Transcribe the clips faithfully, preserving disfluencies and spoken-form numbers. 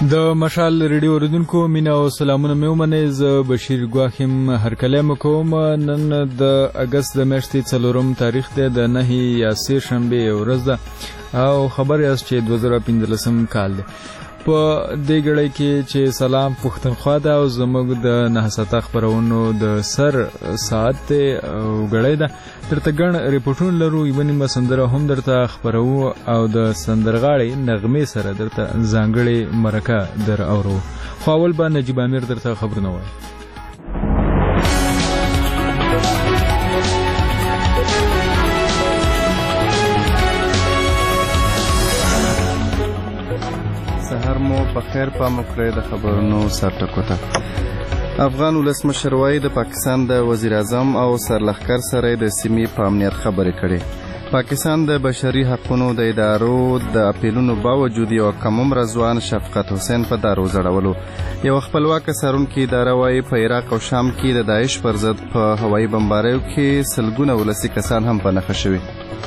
د مشال ریډیو اوریدونکو مینه او سلامونه مې ومنئ. زه بشیر ګواښ یم هرکلی مو کوم. نن د اګست د میاشتې څلورم تاریخ دی، د نهې یا سې شنبې ورځ ده او خبر یاست چې دوه زره پنځلسم کال دی. په دې ګړۍ کې چې سلام پښتونخوا ده او زموږ د نهه ساعته خپرونو د سر ساعت دی او ګړۍ ده. درته ګڼ ریپورټونه لرو، یوه نیمه سندره هم درته خپروو او د سندرغاړې نغمې سره درته ځانګړې مرکه در اورو. خو اول به نجیب امیر درته خبرونه وایي. سهار مو بخیر، پام وکړئ د خبرونو سرټکو ته. افغان ولسمشر وایي د پاکستان د وزیر اعظم او سرلښکر سره د سیمې په امنیت خبرې کړې. پاکستان د بشري حقونو د ادارو د اپیلونو باوجود یو کم عمره ځوان شفقت حسین په دار وځړولو. یو خپلواکه څارونکې اداره وایي په عراق او شام کې د داعش پر ضد په هوایي بمباریو کې سلګونه ولسي کسان هم په نښه شوي.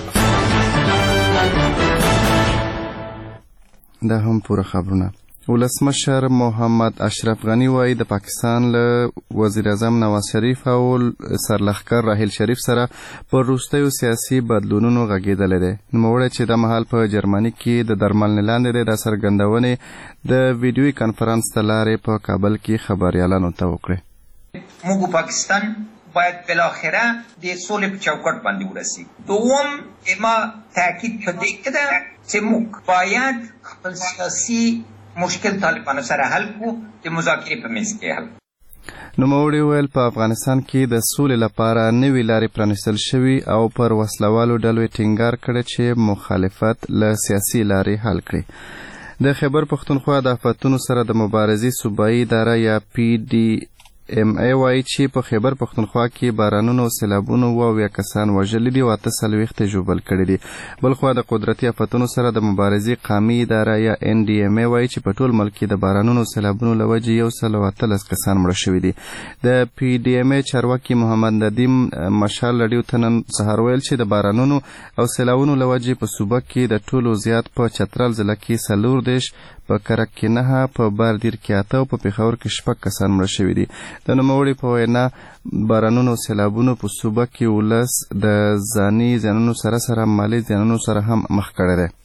دا هم پوره خبرونه. ولسمشر محمد اشرف غنی وایي د پاکستان له وزیر اعظم نواز شریف او سرلښکر راحیل شریف سره پر وروستیو سیاسي بدلونونو غږېدلی دی. نوموړی چې د مهال په جرمني کې د درملنې لاندې دی، د څرګندونې د ویډیوي کنفرانس له لارې په کابل کې خبریالانو ته وکړې. موږ پاکستان باید بالاخره د سولې په چوکاټ باندې ورسي. دوم ما تاکید په دې کې ده چې موږ باید خپل سیاسي مشکل طالبانو سره حل کړو، د مذاکرې په میز کې حل. نوموړي وویل په افغانستان کې د سولې لپاره نوې لارې پرانیستل شوي او پر وسلوالو ډلو یې ټینګار کړی چې مخالفت له سیاسي لارې حل کړي. د خیبر پښتونخوا د آفتونو سره د مبارزې صوبایي اداره یا پی ډي ام ای وایي چې په خیبر پښتونخوا کې بارانونو او سیلابونو اووه اویا کسان وژلي دي او اته څلوېښت یې ژوبل کړي دي. بلخوا د قدرتي آفتونو سره د مبارزې قامي اداره یا ان ډي ام ای وایي چې په ټول ملک کې د بارانونو او سیلابونو له وجې یو سل او اتلس کسان مړه شوي دي. د پی ډي ام ای چارواکي محمد ندیم مشال رډیو ته نن سهار ویل چې د بارانونو او سیلابونو له وجې په صوبه کې د ټولو زیات په چترال ضلع کې څلور دېرش، په کرک کې نهه، په باردیر کې اته او په پېښور کې شپږ کسان مړه شوي دي. د نوموړي په وینا بارانونو او سیلابونو په صوبه کې ولس د ځاني زیانونو سره سره مالي زیانونو سره هم مخ کړی دی.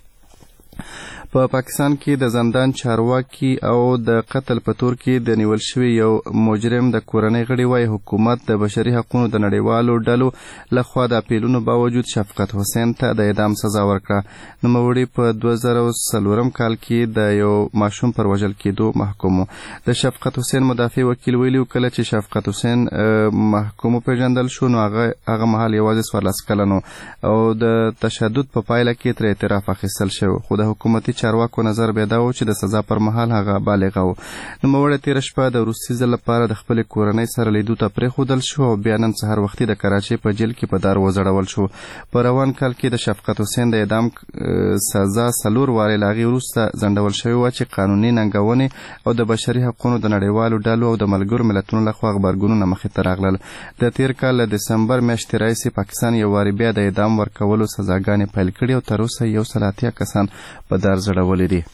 په پا پاکستان کې د زندان چارواکي او د قتل په تور کې د نیول شوي یو مجرم د کورنۍ غړي وایي حکومت د بشري حقونو د نړیوالو ډلو لخوا د اپیلونو باوجود شفقت حسین ته د اعدام سزا ورکړه. نوموړي په دوه زره څلورم کال کې د یو ماشوم پر وژل کېدو محکوم و. د شفقت حسین مدافع وکیل ویلي و کله چې شفقت حسین محکوم وپېژندل شو نو هغه هغه مهال یوازې څوارلس کلن و او د تشدد په پایله کې ترې اعتراف اخیستل شوی، خو د حکومتي چارواکو نظر بیا دا و چې د سزا پر مهال هغه بالغه و. نوموړی تېره شپه د وروستي ځل لپاره د خپلې کورنۍ سره لیدو ته پرېښودل شو او بیا نن سهار وختي د کراچۍ په جیل کې په دار وځړول شو. په روان کال کې د شفقت حسین د اعدام سزا څلور وارې له هغې وروسته ځنډول شوې وه چې قانوني ننګونې او د بشري حقونو د نړیوالو ډلو او د ملګرو ملتونو لخوا غبرګونونه مخې ته راغلل. د تېر کال له دسمبر میاشتې راهیسې پاکستان یو وارې بیا د اعدام ورکولو سزاګانې پیل کړي او تر اوسه یو سل اتیا کسان په دار ځړولي دي.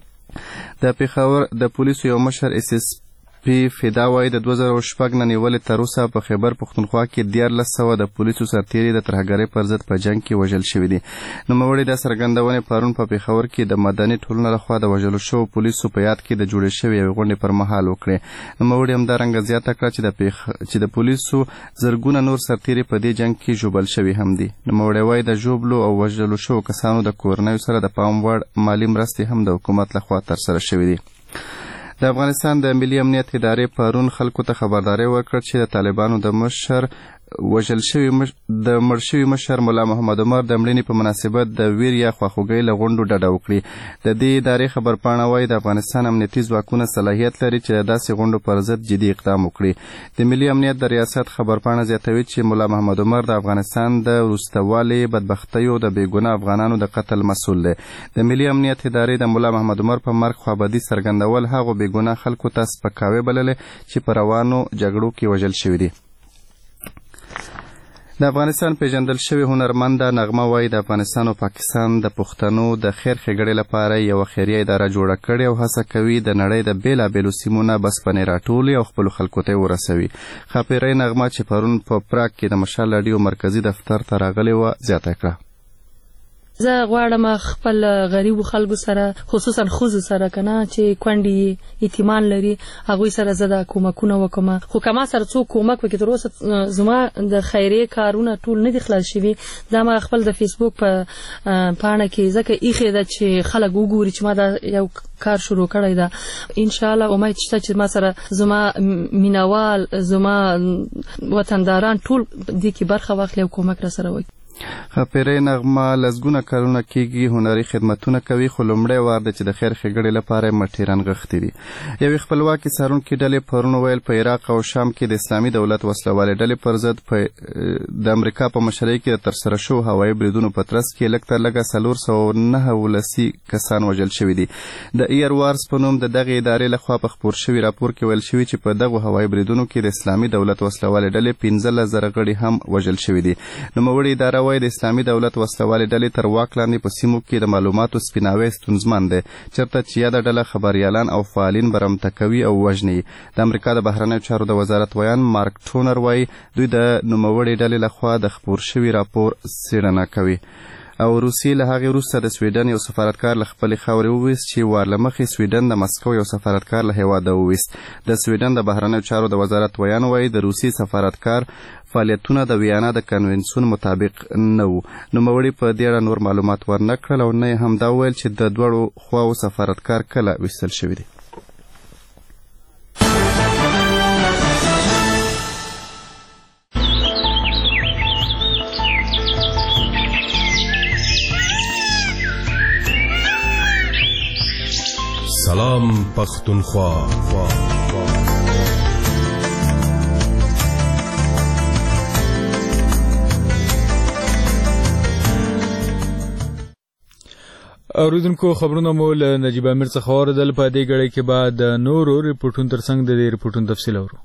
د پېښور د پولیسو یو مشر اس اس پی فدا وایي د دوه زره شپږ نه نیولې تر اوسه په خیبر پښتونخوا کې دیارلس سوه د پولیسو سرتېري د ترهګرۍ پر ضد په جنګ کې وژل شوي دي. نوموړي دا څرګندونې پرون په پېښور کې د مدني ټولنو لخوا د وژلو شوو پولیسو په یاد کې د جوړې شوې یوې غونډې پر مهال وکړې. نوموړي همدارنګه زیاته کړه چې د پیښ... چې د پولیسو زرګونه نور سرتېري په دې جنګ کې ژوبل شوي هم دي. نوموړي وایي د ژوبلو او وژلو شوو کسانو د کورنیو سره د پام وړ مالي مرستې هم د حکومت لخوا ترسره شوي دي. د افغانستان د ملي امنیت ادارې پرون خلکو ته خبرداری ورکړ چې د طالبانو د مشر وژل شوي مش... د مړ شوي مشر ملا محمد عمر د مړینې په مناسبت د ویر یا خواخوږۍ له غونډو ډډه وکړي. د دې ادارې خبرپاڼه وایي د افغانستان امنیتي ځواکونه صلاحیت لري چې د داسې غونډو پر ضد جدي اقدام وکړي. د ملي امنیت د ریاست خبرپاڼه زیاتوي چې ملا محمد عمر د افغانستان د وروستوالي بدبختیو د بېګناه افغانانو د قتل مسؤل دی. د ملي امنیت ادارې د ملا محمد عمر په مرګ خوابدي څرګندول هغو بېګناه خلکو ته سپکاوی بللی چې په روانو جګړو کې وژل شوي دي. د افغانستان پیژندل شوی هنرمنده نغمه وایي د افغانستان او پاکستان د پښتنو د خیر ښېګړې لپاره یوه خیریه اداره جوړه کړې او هڅه کوي د نړۍ د بېلابېلو سیمو نه بسپنې راټولي او خپلو خلکو ته یې ورسوي. ښاپیرۍ نغمه چې پرون په پراګ کې د مشال راډیو مرکزي دفتر ته راغلې وه زیاته کړه. زه غواړم خپل غریبو خلکو سره خصوصا ښځو سره کنه چې کونډې یتیمان لري هغوی سره زه د کومکونه وکړم، خو که ما سره څوک کومک وکړي تر اوسه زما د خیریې کارونه ټول نه دي خلاص شوي. دا ما خپل د فیسبوک په پاڼه کې ځکه ایښې ده چې خلک وګوري چې ما دا یو کار شروع کړی ده. انشاءالله امید شته چې ما سره زما مینوال زما وطنداران ټول دې کې برخه واخلي او کومک را سره وکړي. ښاپیرۍ نغمه لسګونه کلونه کېږي هنري خدمتونه کوي، خو لومړی وار ده چې د خیر ښېګړې لپاره یې مټې رانغښتې دي. یوې خپلواکې څارونکې ډلې پرون ویل په عراق او شام کې د اسلامي دولت وسله والې ډلې پر ضد د امریکا په مشرۍ کې د ترسره شوو هوایي بریدونو په ترڅ کې لږ تر لږه څلور سوه نهه ولسي کسان وژل شوي دي. د ایئر وارز په نوم د دغې ادارې لخوا په خپور شوي راپور کې ویل شوي چې په دغو هوایي بریدونو کې د اسلامي دولت وسله والې ډلې پنځلس زره غړي هم وژل شوي دي. نوموړې اداره وایي د اسلامي دولت وسله والې ډلې تر واک لاندې په سیمو کې د معلوماتو سپیناوی ستونزمن دی، چېرته چې یاده ډله خبریالان او فعالین برمته کوي او وژني. د امریکا د بهرنیو چارو د وزارت ویان مارک ټونر وایي دوی د نوموړې ډلې لخوا د خپور شوي راپور څېړنه کوي. او روسیې له هغې وروسته د سویډن یو سفارتکار له خپلې خاورې وویست چې وار له مخې سویډن د مسکو یو سفارتکار له هېواده وویست. د سویډن د بهرنیو چارو د وزارت ویان وایي د روسي سفارتکار فعالیتونه د ویانا د کنونسیون مطابق نه وو. نوموړي په دې اړه نور معلومات ورنه کړل او نه یې هم دا وویل چې د دواړو خواوو سفارتکار کله ویستل شوي دي. سلام پختونخوا. اوریدونکو خبرونه مو له نجیب امیر څخه واورېدل. په دې ګړۍ کې به د نورو ریپورټونو ترڅنګ د دې ریپورټونو تفصیل اورو.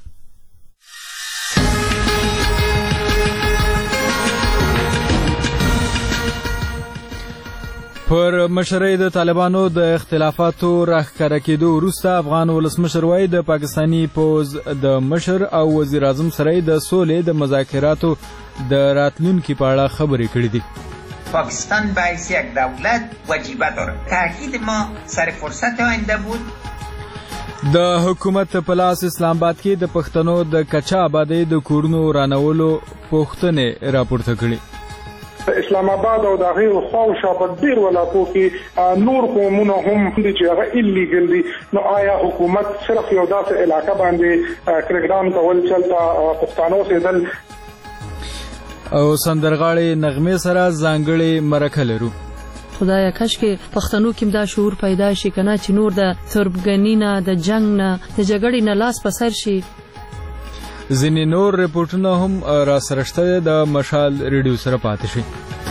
پر مشرۍ د طالبانو د اختلافاتو راښکاره کېدو وروسته افغان ولسمشر وایي د پاکستاني پوځ د مشر او وزیر اعظم سره د سولې د مذاکراتو د راتلونکي په اړه خبرې کړې دي. پاکستان به حیث یک دولت وجیبه داره. تاکید ما سر فرصت آینده بود. د حکومت په لاس اسلام آباد کې د پښتنو د کچا آبادۍ د کورونو رانولو پوښتنې راپورته کړي. اسلام آباد او د هغې خواوشا په ډېر علاقو کې نور قومونه هم دي چې هغه ایلیګل دي. نو آیا حکومت صرف یو داسې علاقه باندې کرکډاون کول چلته پښتانو اوسېدل؟ او سندرغاړې نغمې سره ځانګړې مرکه لرو. خدایا کاش کې پښتنو کې دا شعور پیدا شي کنه چې نور د تربګنۍ نه د جنگ نه د جګړې نه لاس په سر شي. ځینې نور ریپورټونه هم را سره شته، د مشال ریډیو سره پاتې شي.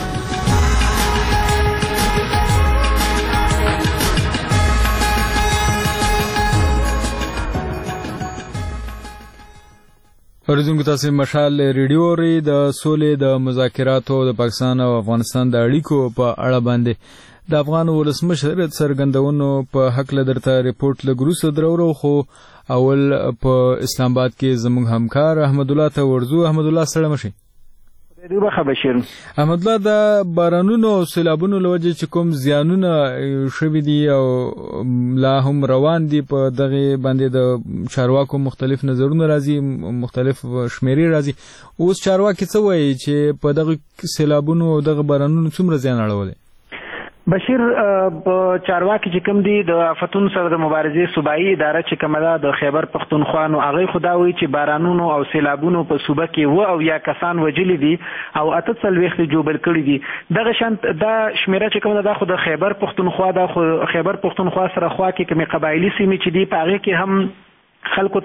اوریدونکو تاسو مشال ریډیو ری د سولې د مذاکراتو د پاکستان او افغانستان د اړیکو په اړه باندې د افغان ولسمشر څرګندونو په حق له درته ریپورت لګروسه درورو. خو اول په اسلام آباد کې زموږ همکار احمد الله ته ورزو. احمد الله سره مشي. ډیره بشیر احمد الله د بارانونو او سیلابونو لوجه چې کوم زیانونه شوي دي او لا هم روان دي په دغه باندې د چارواکو مختلف نظرونه راځي، مختلف شمیرې راځي. اوس چارواکي څه وایي چې په دغه سیلابونو او دغه بارانونو څومره زیان اړولی؟ بشیر په چارواکي چې کوم دي د آفتونو سره د مبارزې صوبایي اداره چې کومه ده د خیبر پښتونخوا، نو هغوی خو دا وایي چې بارانونو او سیلابونو په صوبه کې اوه اویا کسان وژلي دي او اته څلوېښت یې ژوبل کړي دي. دغه شان دا شمېره چې کومه ده دا خو د خیبر پښتونخوا ده، خو خیبر پښتونخوا سره خوا کې کومې قبایلي سیمې چې دي په هغې کې هم خلکو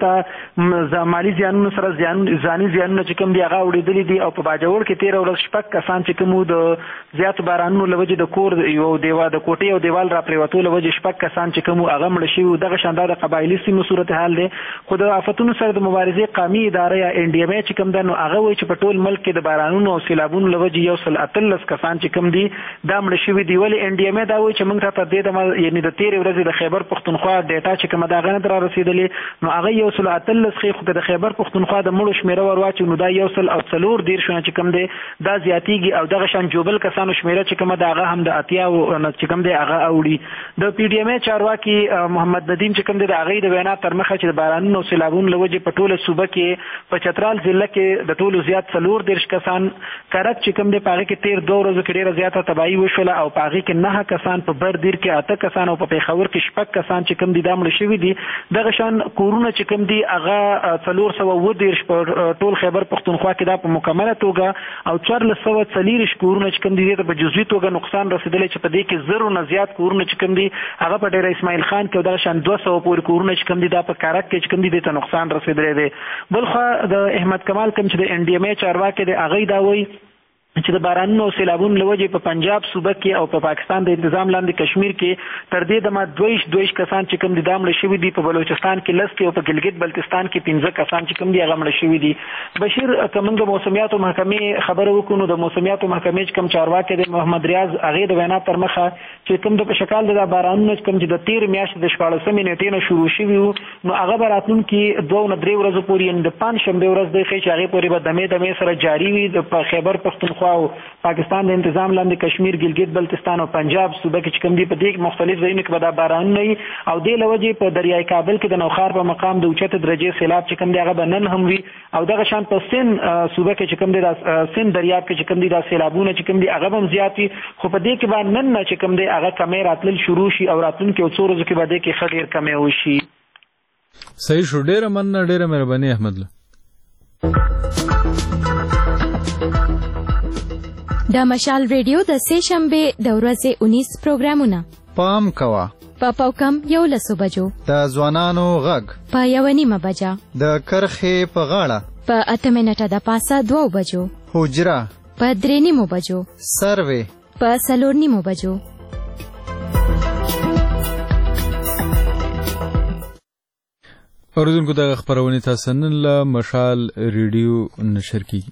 ته مالی زیانونو سره ځاني زیانونه چې کوم دي هغه اورېدلي دي او په باجوړ کې تېره ورځ شپږ کسان چې کوم د زیاتو بارانونو له وجې د کور یو دیوال د کوټې او دیوال را پرېوتو له وجې شپږ کسان چې کوم هغه مړه شوي وو. دغه شان دا د قبایلي سیمو صورتحال دی. خو د آفتونو سره د مبارزې قومي اداره یا ان ډي ام ای چې کوم ده نو هغه وایي چې په ټول ملک کې د بارانونو او سیلابونو له وجې یو سل اتلس کسان چې کوم دي دا مړه شوي دي. ولې ان ډي ام ای دا وایي چې موږ ته تر دې دمه یعنې د تېرې ورځې د خیبر پښتونخوا ډیټا چې کومه ده هغه نه در رسېدلې نو هغه یو سل اتلس خې خو د خیبر پښتونخوا د مړو شمېره ور واچو نو دا یو سل او څلور دېرشونه چې کوم دی دا زیاتېږي او دغه شان جوبل کسانو شمېره چې کومه ده هغه هم د اتیاو چې کوم دی هغه اوړي. د پی ډي ایم ای چارواکي محمد ندیم چې کوم دی د هغې د وینا تر مخه چې د بارانونو او سیلابونو له وجې په ټوله صوبه کې په چترال ضلع کې د ټولو زیات څلور دېرش کسان کرک چې کوم دی په هغې کې تېر دوه ورځو کې ډېره زیاته تباهي وشوله او په هغې کې نهه کسان په بردیر کې اته کسان او په پېښور کې شپږ کسان چې کوم دي دا مړه شوي دي. دغه شان کورونه چې کوم دي هغه څلور سوه اووه دېرش په ټول خیبر پښتونخوا کې دا په مکمله توګه او څوارلس سوه څلېرویشت کورونه چې کوم دي دې ته په جزوي توګه نقصان رسېدلی چې په دې کې زرو نه زیات کورونه چې کوم دي هغه په ډېره اسماعیل خان کې او دغه شان دوه سوه پورې کورونه چې کوم دي دا په کارک کې چې کوم دي دې ته نقصان رسېدلی دی. بل خوا د احمد کمال کوم چې د ان ډي ام ای چارواکي دی هغوی دا وایي چې د بارانونو او سیلابونو له وجې په پنجاب صوبه کې او په پاکستان د انتظام لاندې کشمیر کې تر دې دمه دویش دویش کسان چې کوم دي دا مړه شوي دي. په بلوچستان کې لس کې او په ګلګت بلتستان کې پنځه کسان چې کوم دي هغه مړه شوي دي. بشیر که موږ د موسمیاتو محکمې خبره وکړو نو د موسمیاتو محکمې چې کوم چارواکی دی محمد ریاض هغې د وینا تر مخه چې کوم د په شکال د بارانونو چې کوم چې د تېرې میاشتې د شپاړسمې نیټې نه شروع شوي وو نو هغه به راتلونکي دوه نه درې ورځو پورې یعنې د پنجشنبې ورځ دی ښیي چې هغې پورې به دمې دمې سره جاري وي د خیبر پښتونخوا او پاکستان د انتظام لاندې کشمیر ګلګت بلتستان او پنجاب صوبه کې چې کوم دي په دې مختلف ځایونو کې به دا بارانونه وي او دې له وجې په دریای کابل کې د نوښار په مقام د اوچتې درجې سیلاب چې کوم دی هغه به نن هم وي او دغه شان په سند صوبه کې چې کوم دی دا سند دریاب کې چې کوم دي دا سیلابونه چې کوم دي هغه به هم زیات وي خو په دې کې به نن نه چې کوم دی هغه کمې راتلل شروع شي او راتلونکي یو څو ورځو کې به دې کې ښه ډېر کمې وشي. صحیح شو. ډېره مننه. ډېره مهرباني احمد. د مشال ریډیو د سې شنبې د ورځې اونیس پروګرامونه پام کوه په پاوکم یولسو بجو د ځوانانو غږ په یوه نیمه بجه د کرښې په غاړه په اته منټه د پاسه دوو بجو حجره په درې نیمو بجو سروې په څلور نیمو بجو. اوریدونکو دغه خپرونې تاسو نن له مشال ریډیو نشر کیږي.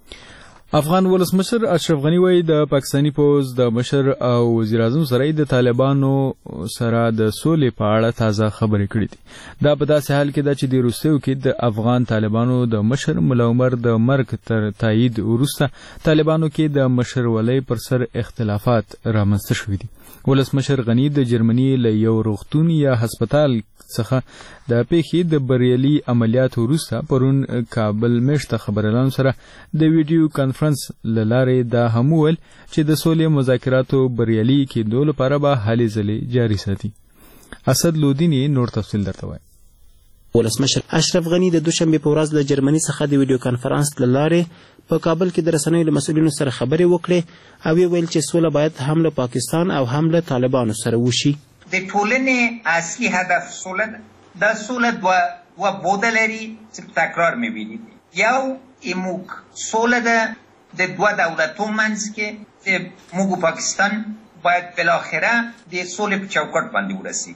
افغان ولسمشر اشرف غنی وایي د پاکستاني پوز د مشر او وزیر اعظم سره د طالبانو سره د سولې په اړه تازه خبرې کړې دي. دا په داسې حال کې ده چې د روسیو کې د افغان طالبانو د مشر ملا عمر د مرګ تر تایید وروسته طالبانو کې د مشرولۍ پر سر اختلافات رامنځته شوي دي. ولسمشر غنی د جرمني له یو روغتون یا هسپتال څخه د پیښې د بریالي عملیاتو وروسته پرون کابل میشته خبريالانو سره د ویډیو کانفرنس له لارې دا هم وویل چې د سولې مذاکراتو بریالي کېدو لپاره به هلې ځلې جاري ساتي. اسد لودیني نور تفصیل درته وایي. ولسمشر اشرف غنی د دوشنبې په ورځ له جرمني څخه د ویډیو کانفرنس له لارې په کابل کې د رسنیو له مسؤلینو سره خبرې وکړې او ویل چې سوله باید هم له پاکستان او هم له طالبانو سره وشي. د ټولنې اصلي هدف سوله ده. دا سوله دوه دوه بوده لري چې تکرار می‌بینید. یو ایموک سوله ده د دوه دولتو منځ کې چې موږ پاکستان باید بالاخره د سولې په چوکاټ باندې ورسي.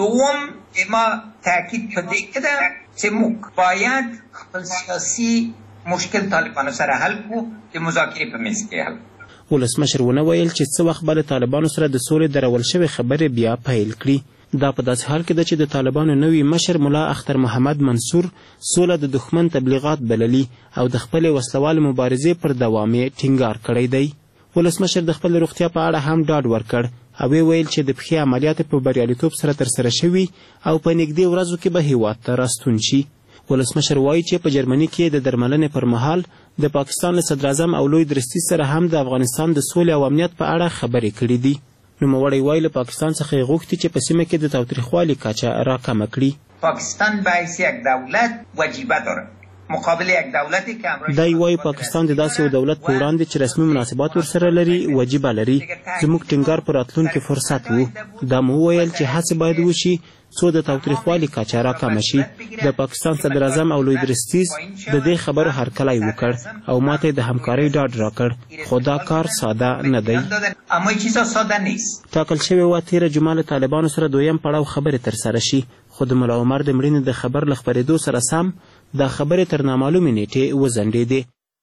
دوم ما تاکید په دې کې ده چې موږ باید خپل سیاسي مشکل طالبانو سره حل کړو د مذاکرې په میز کې حل. ولسمشر ونه ویل چې څه وخت به له طالبانو سره د سولې درول شوې خبرې بیا پیل کړي. دا په داسې حال کې ده چې د طالبانو نوي مشر ملا اختر محمد منصور سوله د دښمن تبلیغات بللي او د خپلې وسلوالې مبارزې پر دوام یې ټینګار کړی دی. ولسمشر د خپل روغتیا په اړه هم ډاډ ورکړ او ویل چې د پښې عملیات په بریالیتوب سره ترسره شوي او په نږدې ورځو کې به هیواد ته راستون شي. ولسمشر وایي چې په جرمني کې د درملنې پر مهال د پاکستان له صدراعظم او لوی درستي سره هم د افغانستان د سولې او امنیت په اړه خبرې کړې دي. نوموړی وایي له پاکستان څخه یې غوښتي چې په سیمه کې د تاوتریخوالي کچه راکمه کړي. پاکستان به حیث یک دولت وجیبه داره مقابل یک دولتی که امروز دی وایي پاکستان د داسې یو دولت په وړاندې چې رسمي مناسبات ورسره لري وجیبه لري. زموږ ټینګار په راتلونکي فرصت و. دا مو وویل چې هڅې باید وشي څو د تاوتریخوالي کچه راکمه شي. د پاکستان صدر اعظم او لوی درستیز د دې خبرو هرکلی وکړ او ماته د همکارۍ ډاډ راکړ، خو دا کار ساده نه دی. ټاکل شوې وه تېره جمعه له طالبانو سره دویم پړاو خبرې ترسره شي، خو د ملا عمر د مړینې د خبر له خپرېدو سره سم دا خبرې تر نامعلومې نیټې وځنډېدې.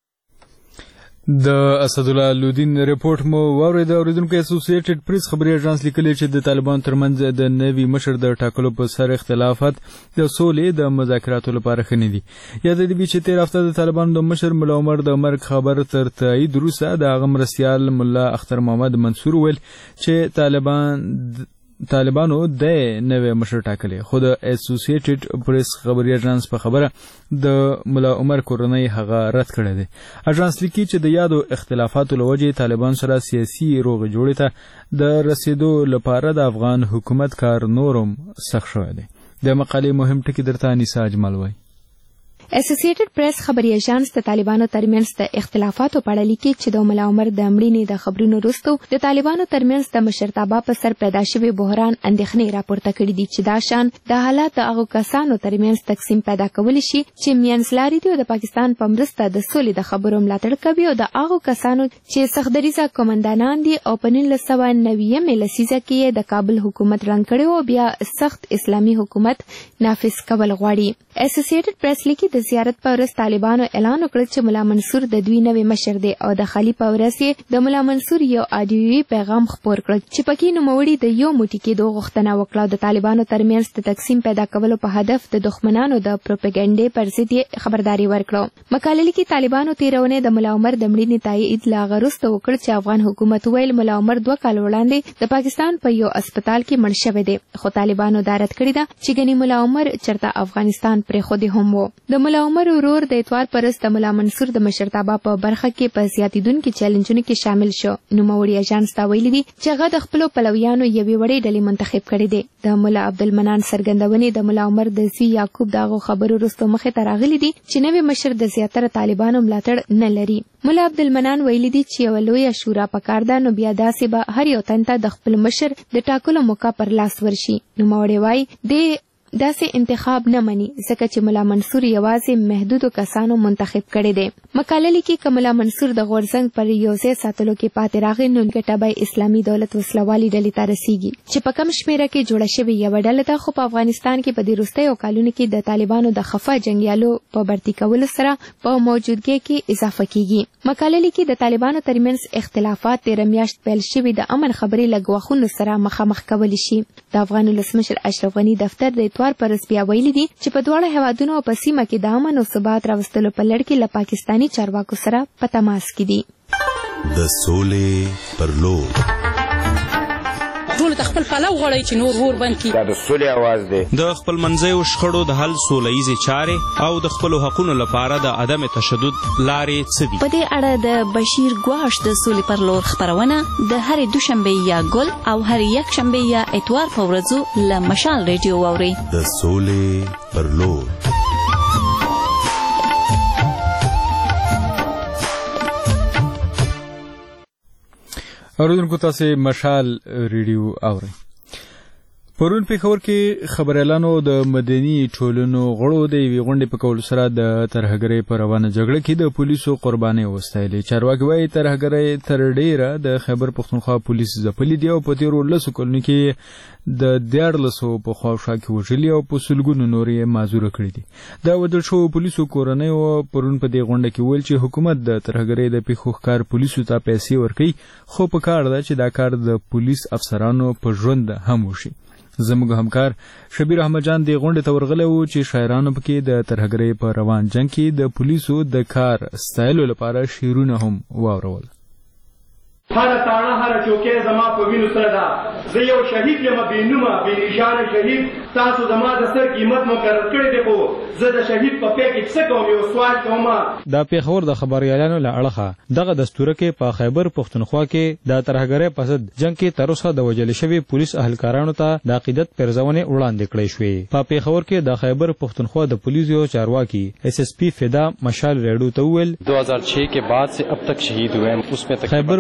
د اسدالله لودین رپورټ مو واورېد. اورېدونکو اسوسییټډ پریس خبري اژانس لیکلي چې د طالبانو ترمنځ د نوي مشر د ټاکلو په سر اختلافات د سولې د مذاکراتو لپاره ښه نه دي. یاد دې وي چې تېره هفته د طالبانو د مشر ملا عمر د مرګ خبر تر تایید وروسته د هغه مرستیال ملا اختر محمد منصور ویل چې طالبان طالبانو د نوې مشر ټاکلی، خو د اسوسییټډ پریس خبري اژانس په خبره د ملا عمر کورنۍ هغه رد کړی دی. اژانس لیکي چې د یادو اختلافاتو له وجې طالبان سره سیاسي روغې جوړې ته د رسیدو لپاره د افغان حکومت کار نورم سخت شوی دی. د مقالې مهم ټکي درته انیسا اجمل وایي. اسوسییټډ پریس خبري اژانس د طالبانو ترمنځ د اختلافاتو په اړه لیکي چې د ملا عمر د مړینې د خبرونو وروسته د طالبانو ترمنځ د مشرتابه په سر پیدا شوي بحران اندېښنې راپورته کړي دي چې دا شان د حالات د هغو کسانو ترمنځ تقسیم پیدا کولی شي چې منځلاري دي او د پاکستان په مرسته د سولې د خبرو ملاتړ کوي، او د هغو کسانو چې سختدریځه قومندانان دي او په نولس سوه نوېمې لسیزه کې د کابل حکومت رنګ کړی او بیا سخت اسلامي حکومت نافذ کول غواړي. اسوسییټډ پریس لیکي د زیارت په ورځ طالبانو اعلان وکړ چې ملا منصور د دوی نوی مشر دی او د خالي په ورځ یې د ملا منصور یو آډیوي پیغام خپور کړ چې پکې نوموړي د یو موټي کېدو غوښتنه وکړه. د طالبانو ترمنځ د تقسیم پیدا کولو په هدف د دښمنانو د پروپاګاندا پر ضد یې خبرداري ورکړه. مقاله لیکي طالبانو تېرونې د ملا عمر د مړینې تایید لا غوښته وکړ چې افغان حکومت ویل ملا عمر دوه کال وړاندې د پاکستان په یو هسپتال کې مړ شوی دی، خو طالبانو دا رد کړې ده چې ګنې ملا عمر چرته افغانستان پرېښودی هم و. د ملا عمر ورور د اتوار پرست د ملا منصور د مشرتابه په برخه کې په زیاتیدونکو چیلنجونو کې شامل شو. نوموړي اژانس ته ویلي دي چې هغه د خپلو پلویانو یوې وړې ډلې منتخب کړې دي. د ملا عبدالمنان څرګندونې د ملا عمر د زوی یعقوب د هغو خبرو وروسته مخې ته راغلي دي چې نوی مشر د زیاتره طالبانو ملاتړ نه لري. ملا عبدالمنان ویلي دي چې یوه لویه شورا پکار ده، نو بیا داسې به هر یو تن ته د خپل مشر د ټاکلو موقع پر لاس ورشي. نوموړي وایي د داسې انتخاب نه مني ځکه چې ملا منصور یوازې محدودو کسانو منتخب کړي دي. مقاله لیکي که ملا منصور د غورځنګ پر یو ځای ساتلو کې پاتې راغی نو ګټه به اسلامي دولت وسلوالي ډلې ته رسیږي چې په کم شمېره کې جوړه شوې یوه ډله ده، خو په افغانستان کې په دې وروستیو کلونو کې د طالبانو د خفه جنګیالو په برتي کولو سره په موجودګۍ کې اضافه کیږي. مقاله لیکي د طالبانو ترمنځ اختلافات تېره میاشت پیل شوي د امن خبرې له ګواښونو سره مخامخ کولی شي. د افغان ولسمشر اشرف غني دفتر د اتوار پر ورځ بیا ویلي دي چې په دواړه هیوادونو او په سیمه کې د امن او ثبات راوستلو په لړ کې له پاکستاني چارواکو سره په تماس کې دي. د سولې پر لور ټول د خپل پلو غواړي چې نور ور بند کړي. دا د سولې اواز دی. د خپل منځیو شخړو د حل سولهییزې چارې او د خپلو حقونو لپاره د عدم تشدد لارې څه دي؟ په دې اړه د بشیر ګواش د سولې پر لور خپرونه د هرې دوشنبې یا ګل او هرې یکشنبې یا اتوار په ورځو له مشال ریډیو واورئ. د سولې پر لور. اوریدونکو تاسو مشال ریډیو اورئ. پرون پېښور کې خبریالانو د مدني ټولنو غړو د یوې غونډې په کولو سره د ترهګرۍ په روانه جګړه کې د پولیسو قربانۍ وستایلې. چارواکي وایي ترهګرۍ تر ډېره د خیبر پښتونخوا پولیس ځپلي دي او په تېرو لسو کلونو کې د دیارلسو په خواوشا کې وژلي او په سلګونو نور یې معذوره کړي دي. د وژل شوو پولیسو کورنیو پرون په دې غونډه کې ویل چې حکومت د ترهګرۍ د پیښو ښکار پولیسو ته پیسې ورکوي، خو په کار ده چې دا کار د پولیس افسرانو په ژوند هم وشي. زموږ همکار شبیر احمد جان دې غونډې ته ورغلی و چې شاعرانو پکې د ترهګرۍ په روان جنګ کې د پولیسو د کار ستایلو لپاره شعرونه هم واورول. هر تاڼه هر چوکۍ زما په وینو سره ده، زه یو شهید یم بې نومه بې نشانه شهید، تاسو زما د سر قیمت مقرر کړی دی، خو زه د شهید په پی کې څه کوم یو سوال کوم. د پېښور د خبریالانو له اړخه دغه دستوره کې په خیبر پښتونخوا کې د ترهګرۍ په ضد جنګ کې تر اوسه د وژل شوي پولیس اهلکارانو ته د عقیدت پرځونې وړاندې کړې شوې. په پېښور کې د خیبر پښتونخوا د پولیسو چارواکي ایس ایس پی فدا مشال ریډیو ته وویل دو ہزار چھ کے بعد سے اب تک شہید ہوئے ہیں، اس میں خیبر پښتونخوا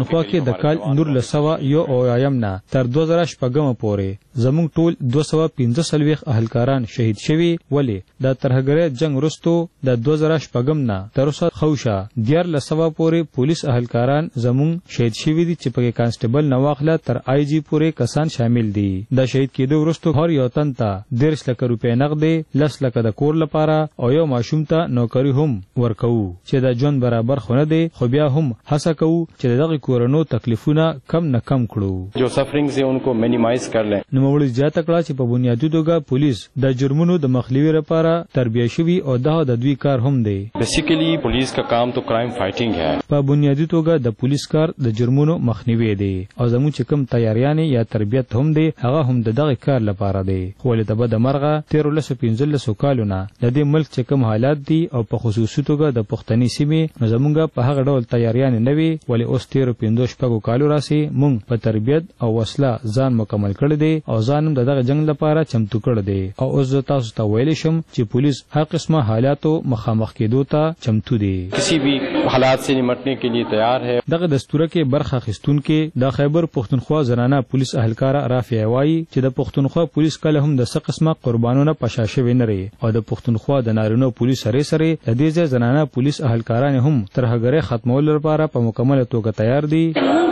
پښتونخوا کې د کال نور لسوه یو اویایم نه تر دوه زره شپږم پورې زموږ ټول دوه سوه پنځه څلوېښت اهلکاران شهید شوي. ولې د ترهګرۍ جنگ وروستو د دوه زره شپږم نه تر اوسه خوشه دیارلس سوه پورې پولیس اهلکاران زموږ شهید شوي دي چې پکې کانسټیبل نه واخله تر آی جی پورې کسان شامل دي. د شهید کېدو وروستو هر یو تن ته دېرش لکه روپۍ نغدې، لس لکه د کور لپاره او یو ماشوم ته نوکري هم ورکوو چې د ژوند برابر خو نه دی، خو بیا هم هڅه کوو چې د دغې کورنو تکلیفونه کم نه کم کړو. جو سفرنگز ہیں ان کو مینیمائز کر لیں. نوموړي زیاته کړه چې په بنیادي توګه پولیس د جرمونو د مخنیوي لپاره تربیه شوي او دا د دوی کار هم دی. بیسیکلی پولیس کا کام تو کرائم فائټینګ ہے. په بنیادي توګه د پولیس کار د جرمونو مخنیوي دی او زموږ چې کوم تیاریانې یا تربیت هم دی هغه هم د دغې کار لپاره دی. خو ولې د بده مرغه تېرو لسو پنځلسو کالو نه د دې ملک چې کوم حالات دي او په خصوصي توګه د پښتني سیمې نو زمونږ په هغه ډول تیاریانې نه وي. ولې اوس تېرو پنځو شپږو کالو راسي موږ په تربیت او وسله ځان مکمل کړی دی او ځان هم د دغه جنګ لپاره چمتو کړی دی. او اوس زه تاسو ته ویلی شم چې پولیس هر قسمه حالاتو مخامخ کېدو ته چمتو دی، کسی بھی حالات سے نمٹنے کے لیے تیار ہے. دغه دستوره کې برخه اخیستونکي د خیبر پښتونخوا زنانه پولیس اهلکاره رافعه وایي چې د پښتونخوا پولیس کله هم د څه قسمه قربانونه پشا شوي نه لري او د پښتونخوا د نارینو پولیس سره سره د دې ځای زنانه پولیس اهلکاران هم ترهګرۍ ختمولو لپاره په مکمله توګه تیار دي.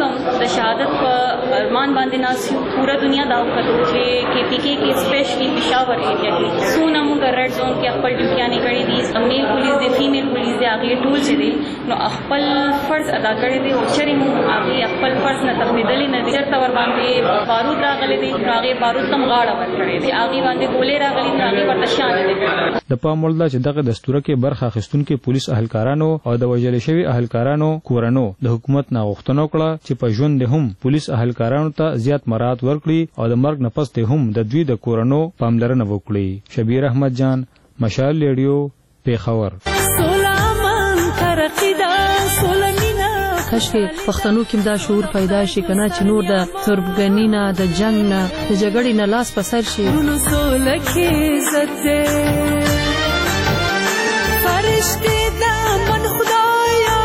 د شهادت په ارمان باندې ناسیو پورا دنیا دا وکړو چې کې پی کې کې سپیشلی پېښور ایریا کې سونه موږ ریډ زون کې خپل ډیوټیانې کړې دي. میل پولیس دی، فیمیل پولیس دی، هغه ټول چې دي نو خپل فرض ادا کړی دی او چرې موږ هغه خپل فرض نه تقلیدلې نه دي. چرته ور باندې بارود راغلي دي، هغه بارود تم غاړه ور کړې دي، هغه باندې ګولې راغلي دي، هغه ورته شان دي. د پام وړ ده چې دغه دستوره کې برخه اخیستونکي پولیس اهلکارانو او د وژل شوي اهلکارانو کورنو د حکومت نه غوښتنه وکړه چې په ژوند هم پولیس اهلکارانو ته زیات مراعات ورکړي او د مرګ نه پس هم د دوی د کورنو پاملرنه وکړي. شبیر احمد جان، مشال ریډیو، پیښور. کاش کې پښتنو کې دا شعور پیدا شي کنه چې نور د تربګنی نه، د جنگ نه، د جګړې نه لاس په سر شي. سوله کې عزت فرشتي د من خدایا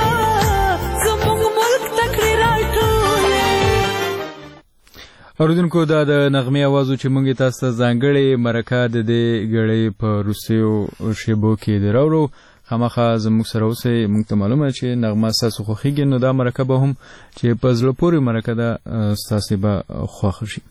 زموږ ملک تکړه راټولې. اوریدونکو دا د نغمې اوازو چې مونږ تاسو ته ځانګړې مرکه د دې ګړۍ په روسیو شیبو کې دی راوړو. خامخا زموږ سره اوسئ. موږ ته معلومه چې نغمه ستاسو خوښېږي نو دا مرکه به هم چې په زړه پورې مرکه ده ستاسې به خوښه شي.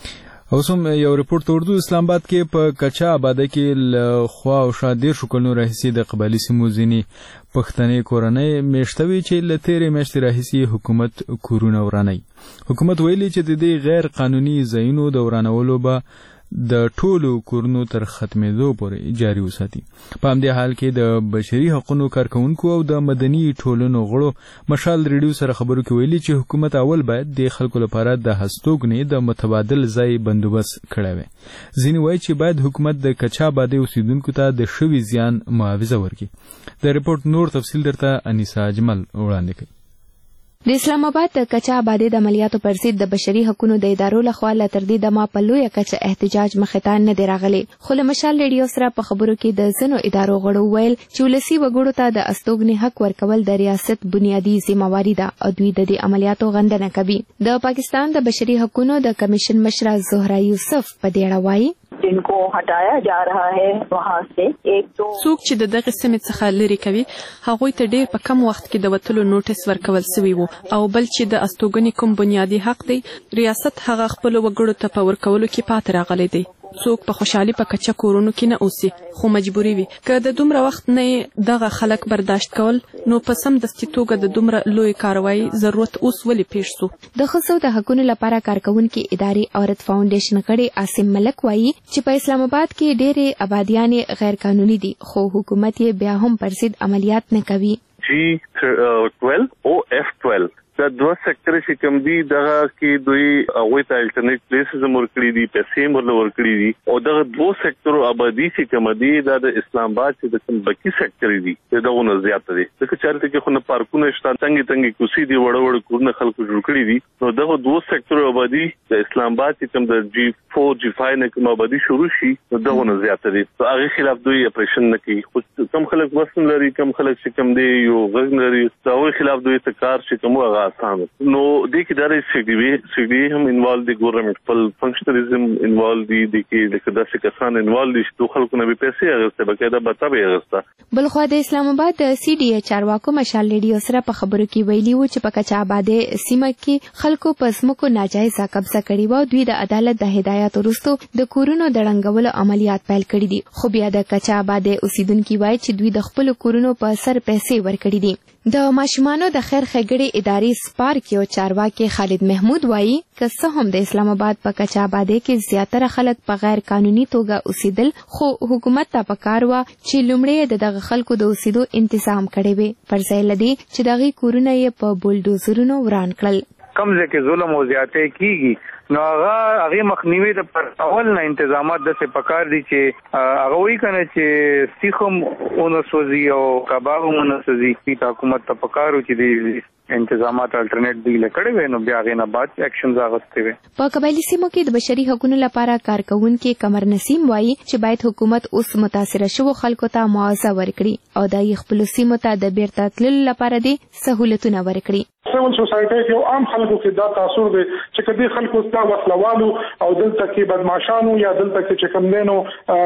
اوس هم یو رپورټ ته اردو اسلام آباد کې په کچا آباده کې له خوا او شا دېرشو کلونو راهیسې د قبایلي سیمو ځینې پښتنې کورنۍ میشته وي چې له تېرې میاشتې راهیسې حکومت کورونه ورانوي. حکومت ویلي چې د دې غیر قانوني ځایونو د ورانولو به د ټولو کورونو تر ختمېدو پورې جاري وساتي. په همدې حال کې د بشري حقوقو کارکوونکو او د مدني ټولنو غړو مشال ریډیو سره خبرو کې ویلي چې حکومت اول باید د خلکو لپاره د هستوګنې د متبادل ځای بندوبست کړی وي. ځینې وایي چې باید حکومت د کچا آبادۍ اوسیدونکو ته د شوي زیان معاوضه ورکړي. د رپورټ نور تفصیل درته انیسا اجمل وړاندې کوي. د اسلام آباد د کچا آبادۍ د عملیاتو پر ضد د بشري حقوقو د ادارو لخوا له تر دې دمه په لویه کچه احتجاج مخې ته نه دی راغلی. خو له مشال ریډیو سره په خبرو کې د ځینو ادارو غړو ویل چې ولسي وګړو ته د استوګنې حق ورکول د ریاست بنیادي ذمہواری ده او دوی د دې عملیاتو غندنه کوي. د پاکستان د بشري حقوقو د کمیشن مشره زهرا یوسف په دې اړه وایي جن کو ہٹایا جا رہا ہے وہاں سے ایک تو څوک چې د دغه سیمې څخه لري کوي هغوی ته ډیر په کم وخت کې د وتلو نوټس ورکول شوی وو او بل چې د استوګنې کوم بنیادی حق دی ریاست هغه خپل وګړو ته په ورکولو کې پات راغلی دی. څوک په خوشحالي په کچا کورونو کې نه اوسي خو مجبوري وي که د دومره وخت نه دغه خلک برداشت کول نو په سم دستي توګه د دومره لوی کاروایی ضرورت اوس ولې پیښ شو. د ښځو د حقوقو لپاره کارکونکي ادارې عورت فاونډیشن غړي عاصم ملک وایي چې په اسلام آباد کې ډېرې آبادیانې غیر قانوني دي خو حکومت یې بیا هم پر ضد عملیات نه کوي. جی ټویلو او اف ټویلو دا دوه سکتور چې کوم دي دغه کې دوی هغوی ته الټرنیټ پلیسز هم ورکړي دي، پیسې هم ورله ورکړي دي او دغه دوه سکتورو آبادي چې کومه دي دا د اسلام آباد چې د کوم بقي سکتور دي دغه نه زیاته دي. ځکه چې هلته کې خو نه پارکونه شته، تنګې تنګې کوڅې دي، وړه وړه کورونه خلکو جوړ کړي دي. نو دغه دوه سکتورو آبادي د اسلام آباد چې کوم د جی فور جی فایو نه کوم آبادي شروع شي نو دغه نه زیاته دي. نو هغې خلاف دوی اپریشن نه کوي. خو کم خلک وس لري، کم خلک چې کوم دی یو غږ لري د هغوی خلاف دوی ته کار چې کوم هغه آسان نو د کې د سی ډي وی سی ډي هم انوالو دي ګورنمنت فل فنکشنریزم انوالو دي د کې د کداسې کسان انوالو دي چې خلکو نه به پیسې اغسته بقاعده به به اغسته. بلخو د اسلام آباد د سی ډي چارواکو مشال ریډیو سره په خبرو کې ویلي و چې په کچا آبادې سیمه کې خلکو په ځمکو ناجایزه قبضه کړې و. دوی د عدالت د هدایت وروسته د کورونو د ړنګولو عملیات پیل کړي دي، خو بیا د کچا آبادې اوسیدونکو وایي چې دوی د خپل کورونو په سر پیسې ورکړي دي. د ماشومانو د خیر ښېګړې ادارې سپارک یو چارواکي خالد محمود وایي که څه هم د اسلام آباد په کچا آبادۍ کې زیاتره خلک په غیر قانوني توګه اوسېدل، خو حکومت ته پکار وه چې لومړی د دغه خلکو د اوسېدو انتظام کړی وي، پر ځای له دې چې د هغوی کورونه یې په بولډوزرونو وران کړل. کم ځای کې ظلم او زیاتۍ کیږي نو هغه هغه مخنیوي د پر اول نه انتظامات د څه پکار دي چې هغه وی کنه چې سیخم اونو سوزي او کباب اونو سوزي چې حکومت ته پکارو چې دی انتظامات الټرنیټ دی لکړې وي نو بیا غینه بعد اکشنز اغستې وي. په قبایلی سیمو کې د بشري حقوقو لپاره کارکونکو قمر نسیم وایي چې باید حکومت اوس متاثره شوو خلکو ته معاوضه ورکړي او د خپل سیمو ته د بیرته تللو لپاره دي سہولتونه ورکړي. سیول سوسایټي کې عام خلکو کې دا تاثر دی چې کدي خلکو ستاسو وسلوالو او دلته کې بدمعشانو یا دلته کې چې کوم دینو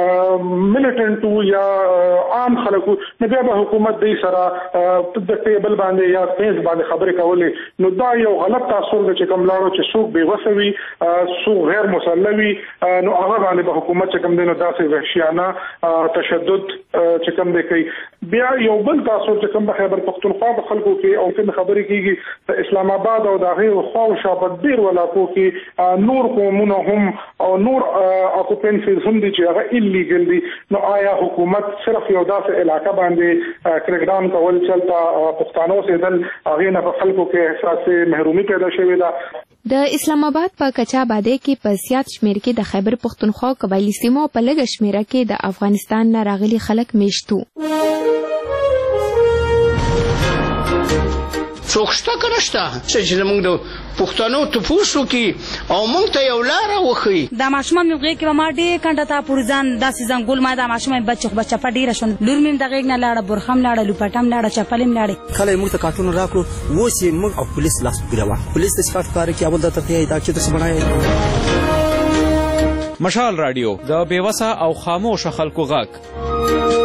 ملیټنټو یا عام خلکو نه بیا به حکومت دې سره د ټیبل باندې یا پیس باندې خبرې کولې نو دا یو غلط تاثر دی چې کوم لاړو چې څوک بې وسوي څوک غیر مسلوي نو هغه باندې به حکومت چې کوم دینو داسې وحشیانه تشدد چې کوم دی کوي. بیا یو بل تاثر چې کوم په خیبر پختونخوا په خلکو کې او کوم خبرې کیږي د اسلام آباد او د هغې خواوشا په ډېر ولایتو کې نور قومونه هم او نور اکوپنسیز هم دي چې هغه ایلیګل دي. نو آیا حکومت صرف یو داسې علاقه باندې کریک ډاون کول چلته پښتانه اوسېدل هغې نه په خلکو کې احساس محرومي پیدا شوې ده؟ د اسلام آباد په کچا آبادۍ کې په زیات شمېر کې د خیبر پښتونخوا قبایلي سیمو په لږه شمېره کې د افغانستان نه راغلي خلک میشتو. څوک شته که نشته چې زموږ د پښتنو تپوس وکړي او موږ ته یو لاره وښیي. دا ماشومان مې غېږ کې به ما ډېر کنډه ته پورې ځان داسې ځنګول ما دا ماشوم مې بچ به چپه ډېره شوه لور مې د غېږ نه لاړه برخه م لاړه لوپټه م لاړه چپلې م لاړې. کله یې موږ ته کارټونه راکړو اوس یې موږ او پولیس لاس ګیروه پولیس ته چې کار ښکاره کړي اول درته ښیي دا چې داسې بڼه مشال راډیو د بېوسه او خاموشه خلکو غږ.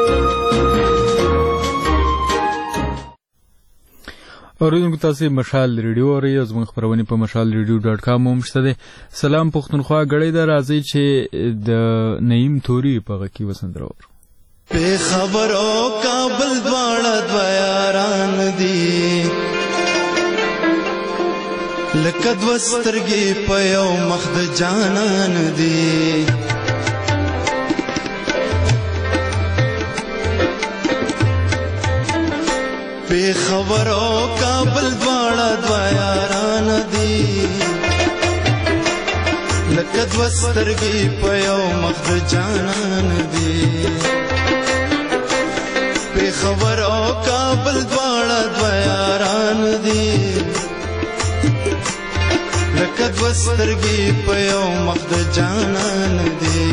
اوریدونکو تاسو مشال ریډیو اورئ زموږ خبرونه په مشال ریډیو ډاټ کام هم شته ده. سلام پښتونخوا غړې د راځي چې د نعیم توري په غکی وسندرور په خبرو کابل دواړه دویاران دي لکه دوسترګي په یو مخ د جانان دي بے خبرو کابل دواړه دویاران دي لکه دوسترګي په یو مخ د جانان دي بے خبرو کابل دواړه دویاران دي لکه دوسترګي په یو مخ د جانان دي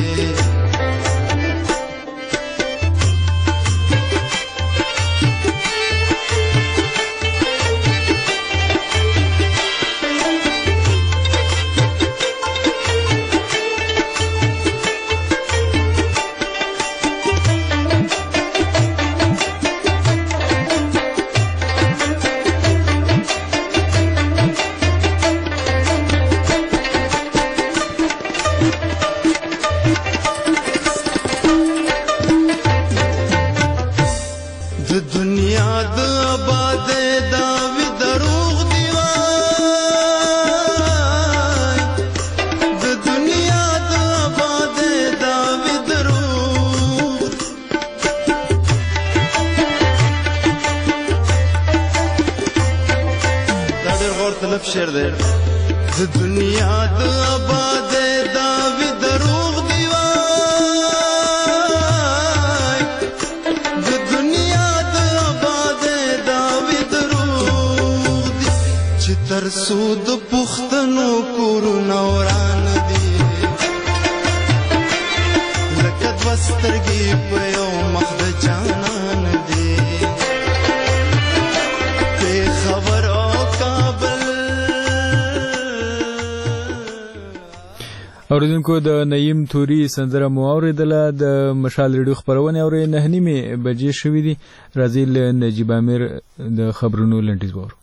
شعر دی د دنیا د آباد دا وی دروغ دی وای د دنیا د آباد دا وی دروغ دی چې تر سود پښتنو کور نوران دی لکه دوسترګي په یو مخ د جانان دی په خبرو کابل اوریدونکو د نعیم توري سندره مو اوریدله د مشال ریډیو خپرونې اورئ نهه نیمې بجې شوي دي. راځئ له نجیب امیر د خبرونو لنډیز واورو.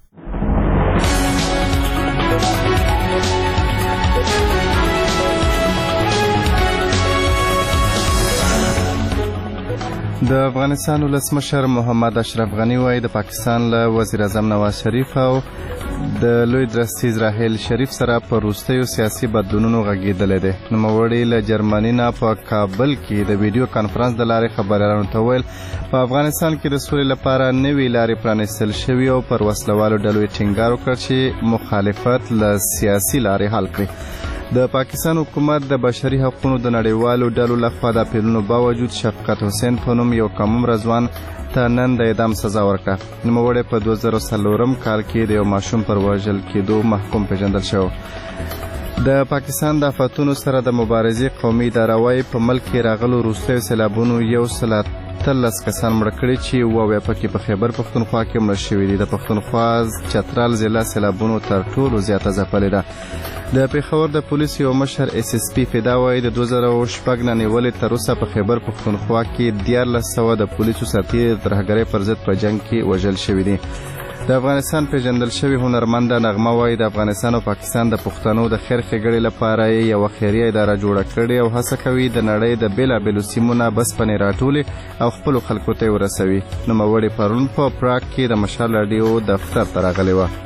د افغانستان ولسمشر محمد اشرف غنی وایي د پاکستان له وزیر اعظم نواز شریف او د لوی درستیز راهیل شریف سره په وروستیو سیاسي بدلونونو غږېدلی دی. نوموړي له جرمني نه په کابل کې د ویډیو کانفرنس د لارې خبریالانو ته وویل په افغانستان کې د سولې لپاره نوې لارې پرانیستل شوي او پر وسلوالو ډلو یې ټینګار وکړ چې مخالفت له سیاسي لارې حل کړي. د پاکستان حکومت د بشري حقوقو د نړیوالو ډلو لخوا د اپیلونو باوجود شفقت حسین په نوم یو کم عمره ځوان ته نن د اعدام سزا ورکړه. نوموړی په دوه زره څلورم کال کې د یو ماشوم پر وژل کېدو محکوم پیژندل شو. د پاکستان د آفتونو سره د مبارزې قومي اداره وایي په ملک کې راغلو وروستیو سیلابونو یو سل اتلس کسان مړه کړي چې اووه اویا پکې په خیبر پښتونخوا کې مړه شوي دي. د پښتونخوا چترال ضلع سیلابونو تر ټولو زیاته ځپلې ده. د پېښور د پولیسو یو مشر اس اس پي فدا وایي د دوه زره شپږ نه نیولې تر اوسه په خیبر پښتونخوا کې دیارلس سوه د پولیسو سرتېري د ترهګرۍ پر ضد په جنګ کې وژل شوي دي. د افغانستان پیژندل شوې هنرمنده نغمه وایي د افغانستان او پاکستان د پښتنو د خیر ښېګړې لپاره یې یوه خیریه اداره جوړه کړې او هڅه کوي د نړۍ د بېلابېلو سیمو نه بسپنې راټولې او خپلو خلکو ته یې ورسوي. نوموړې پرون په پراګ کې د مشال راډیو دفتر ته راغلې وه.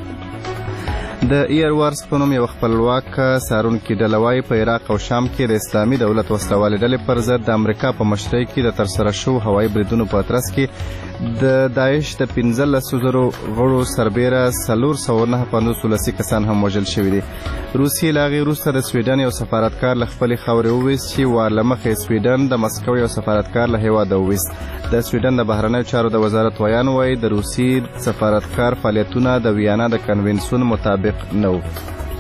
د ایر وارس په نوم یو خپلواک څارونکي ډله وایي په عراق او شام کې د اسلامي دولت وسلوالې ډلې پر ضد د امریکا په مشرۍ کې د ترسره شوو هوایي بریدونو په ترڅ کې د داعش د پنځلسو زرو غړو سربیره څلور سوه نهه پنځوس ولسي کسان هم وژل شوي دي. روسیې له هغې وروسته د سویډن یو سفارتکار له خپلې خاورې وویست چې وار له مخې سویډن د مسکو یو سفارتکار له هېواده وویست. د سویډن د بهرنیو چارو د وزارت ویان وایي د روسي سفارتکار فعالیتونه د ویانا د کنونسیون مطابق نه وو.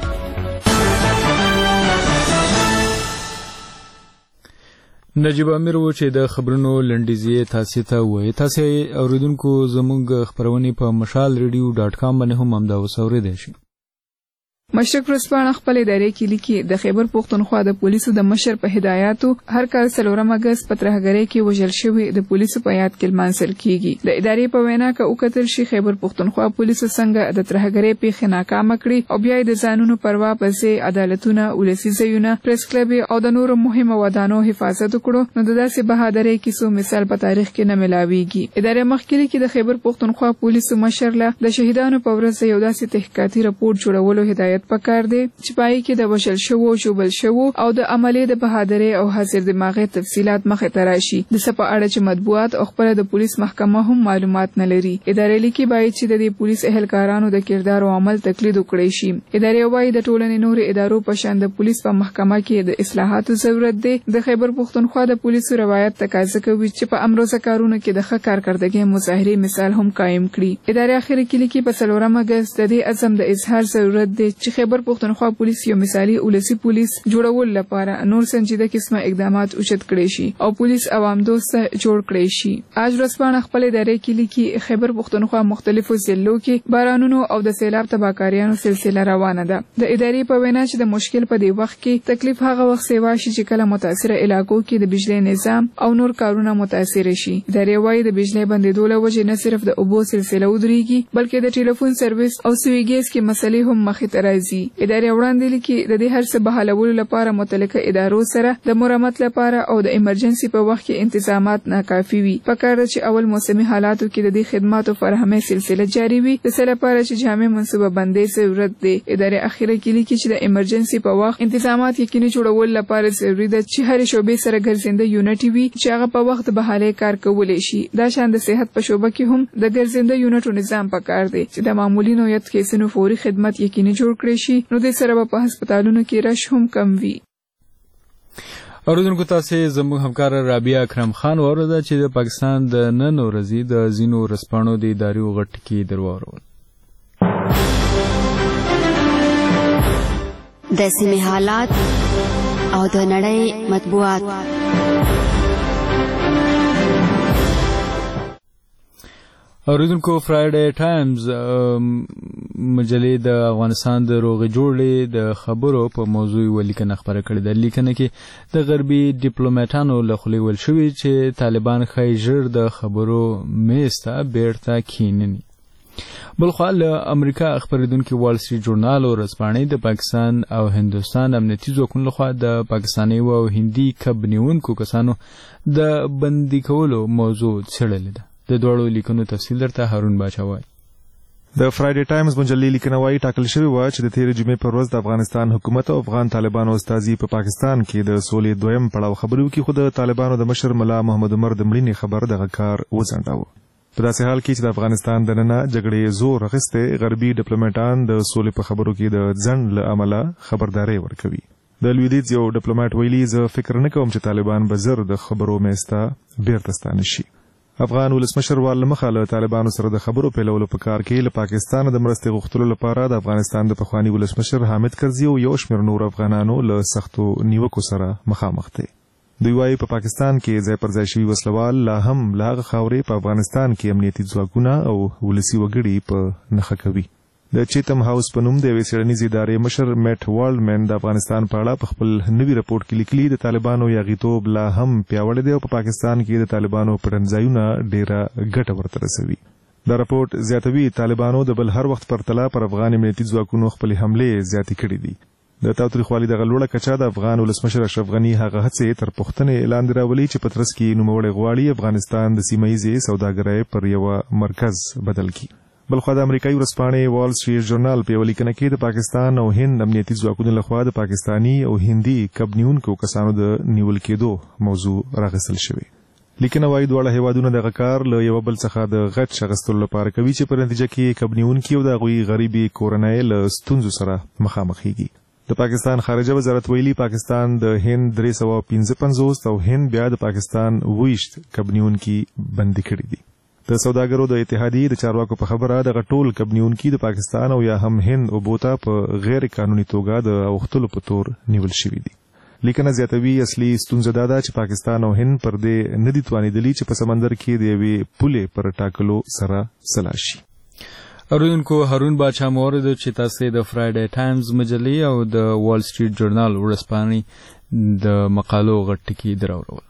نجیب امیر و چې د خبرونو لنډیزې تاسې ته وایي. تاسې اوریدونکو زموږ خپرونې په مشال ریډیو ډاټ کام باندې هم همدا اوس اورېدی شي. مشرق ورځپاڼه خپل ادارې کې لیکي د خیبر پښتونخوا د پولیسو د مشر په هدایاتو هر کال څلورم اګست په ترهګرۍ کې وژل شوي د پولیسو په یاد کې لمانځل کیږي. د ادارې په وینا که وکتل شي خیبر پښتونخوا پولیسو څنګه د ترهګرۍ پیښې ناکامه کړي او بیا د ځانونو پروا پسې عدالتونه ولسي ځایونه پریس کلب او د نورو مهمو ودانو حفاظت وکړو نو د داسې بهادرۍ کیسو مثال په تاریخ کې نه ملاويږي. ادارې مخکې لیکي د خیبر پښتونخوا پولیسو مشر له د شهیدانو په ورځ یو داسې تحقیقاتي راپور جوړولو هدایت پکار دی چې پای کې د وژل شوو ژوبل شوو او د عملي د بهادرۍ او حاضر دماغي تفصيلات مخې ته راشي. د څه په اړه چې مطبوعات او خپل د پولیس محکمه هم معلومات نه لري. ادارې لیکي باید چې د دې پولیس اهلکارانو د کردار او عمل تقلید وکړي شي. ادارې وايي د ټولنې نور ادارو په شان د پولیس په محکمه کې د اصلاحاتو ضرورت دی. د خیبر پښتونخوا د پولیسو روایت تقاضا کوي چې په امروزه کارونو کې د ښه کارکردګۍ مظاهري مثال هم قائم کړي. ادارې اخر کې لیکي په څلورم اګست د دې عزم د اظهار ضرورت دی چې خیبر پښتونخوا پولیس یو مثالي ولسی پولیس جوړول لپاره نور سنجیده قسمه اقدامات اوچت کړي شي او پولیس عوام دوست جوړ کړي شي. اج ورځپاڼه خپل ادارې کې لیکي خیبر پښتونخوا مختلفو ضلعو کې بارانونو او د سیلاب تباکاریانو سلسله روانه ده. د ادارې په وینا چې د مشکل په دی وخت کې تکلیف هغه وخت سیوا شي چې کله متاثره علاقو کې د بجلی نظام او نور کارونه متاثر شي. ادارې وايي د بجلی بندیدو له وجې نه صرف د اوبو سلسله ودرېږي بلکې د ټلیفون سرویس او سوي ګیس کې مسلې هم مخې ته راځي. ادارې وړاندې لیکي د دې هر څه بحالولو لپاره متعلقه ادارو سره د مرمت لپاره او د ایمرجنسي په وخت کې انتظامات ناکافي وي. پکار ده چې اول موسمي حالاتو کې د دې خدماتو فراهمي سلسله جاري وي د څه لپاره چې جامع منصوبه بندي ضرورت دی. ادارې اخیره کې لیکي چې د ایمرجنسي په وخت انتظامات یقیني جوړول لپاره ضروري ده چې هر شوبې سره ګرځنده یونټ وي چې هغه په وخت بحالي کار کولای شي. دا شان د صحت په شوبه کې هم د ګرځنده یونټو نظام پکار دی چې د معمولی نوعیت کیسونو فوري خدمت یقیني جوړ کړي شي نو د سره په هسپتالونو کې رش هم کم وي. اوریدونکو تاسې زموږ همکار رابعه اکرم خان واورده چې د پاکستان د نن ورځې د ځینو ورځپاڼو د ادارو غټ کې درواړول. د سیمې حالات او د نړۍ مطبوعات. اوریدونکو فرایډے ټایمز مجلې د افغانستان د روغې جوړې د خبرو په موضوع ولیکنه خبره کړې ده. لیکنه کې د غربي ډیپلوماټانو له خولې ویل شوي چې طالبان ښایي ژر د خبرو میز ته بیرته کښېنني. بلخوا له امریکا خبرېدونکي وال سټریټ جورنال ورځپاڼې د پاکستان او هندوستان امنیتي ځواکونو لخوا د پاکستاني او هندي کب نیونکو کسانو د بندي کولو موضوع څېړلې ده. د دوړو لیکنو تفصیل درته هارون باچا وایي. د فرایډے ټایمز مجلې لیکنه وایي ټاکل شوې وه چې د تېرې جمعې پر ورځ د افغانستان حکومت او افغان طالبانو استازي په پاکستان کې د سولې دویم پړاو خبرې وکړي، خو د طالبانو د مشر ملا محمد عمر د مړینې خبر دغه کار وځنډاوه. په داسې حال کې چې د افغانستان د ننه جګړې زور اخیستی، غربي ډیپلوماټان د سولې په خبرو کې د ځنډ له امله خبرداری ورکوي. د لویدیځ یو ډیپلوماټ ویلي، زه فکر نه کوم چې طالبان به زر د خبرو میز ته بیرته ستانه شي. افغان ولسمشر وال مخه له طالبانو سره د خبرو پیلولو په کار کې له پاکستان د مرستې غوښتلو لپاره د افغانستان د پخواني ولسمشر حامد کرزي او یو شمېر نور افغانانو له سختو نیوکو سره مخامخ دي. دوی وایي په پاکستان کې ځای پر ځای شوي وسلوال لا هم له هغه خاورې په افغانستان کې امنیتي ځواکونه او ولسي وګړي په نښه کوي. د چیتم هاوس په نوم د یوې څېړنیزې ادارې مشر میټ والډمن د افغانستان په اړه په خپل نوي رپورټ کې لیکلي، د طالبانو یاغیتوب لا هم پیاوړی دی او په پاکستان کې د طالبانو پټنځایونه ډېره ګټه ورته رسوي. دا رپورټ زیاتوي طالبانو د بل هر وخت پرتله پر افغان امنیتي ځواکونو خپلې حملې زیاتې کړي دي. د تاوتریخوالي دغه لوړه کچه د افغان ولسمشر اشرف غني هغه هڅې تر پوښتنې لاندې راولي چې په ترڅ کې نوموړی غواړي افغانستان د سیمه ییزې سوداګرۍ پر یوه مرکز بدل کړي. بلخوا د امریکایي ورځپاڼې وال سټریټ جورنال په یوه لیکنه کې د پاکستان او هند امنیتي ځواکونو لخوا د پاکستاني او هندي کب نیونکو کسانو د نیول کېدو موضوع راغستل شوې. لیکنه وایي دواړه هیوادونه دغه کار له یوه بل څخه د غچ اخیستلو لپاره کوي چې په نتیجه کې کب نیونکي او د هغوی غریبي کورنۍ له ستونزو سره مخامخېږي. د پاکستان خارجه وزارت ویلي پاکستان د هند درې سوه پنځه پنځوس او هند بیا د پاکستان ویشت کب نیونکي بندي کړي دي. د سوداګرو د اتحادیې د چارواکو په خبره دغه ټول کب نیونکي د پاکستان او یا هم هند اوبو ته په غیر قانوني توګه د اوښتلو په تور نیول شوي دي. لیکنه زیاتوي اصلي ستونزه دا ده چې پاکستان او هند پر دې نه دي توانېدلي چې په سمندر کې د یوې پولې پر ټاکلو سره سلا شي. اوریدونکو هارون باچا مورد چې تاسو د فرایډے ټایمز مجلې او د وال سټریټ جورنال ورځپاڼې د مقالو غټ ټکي دراوړل.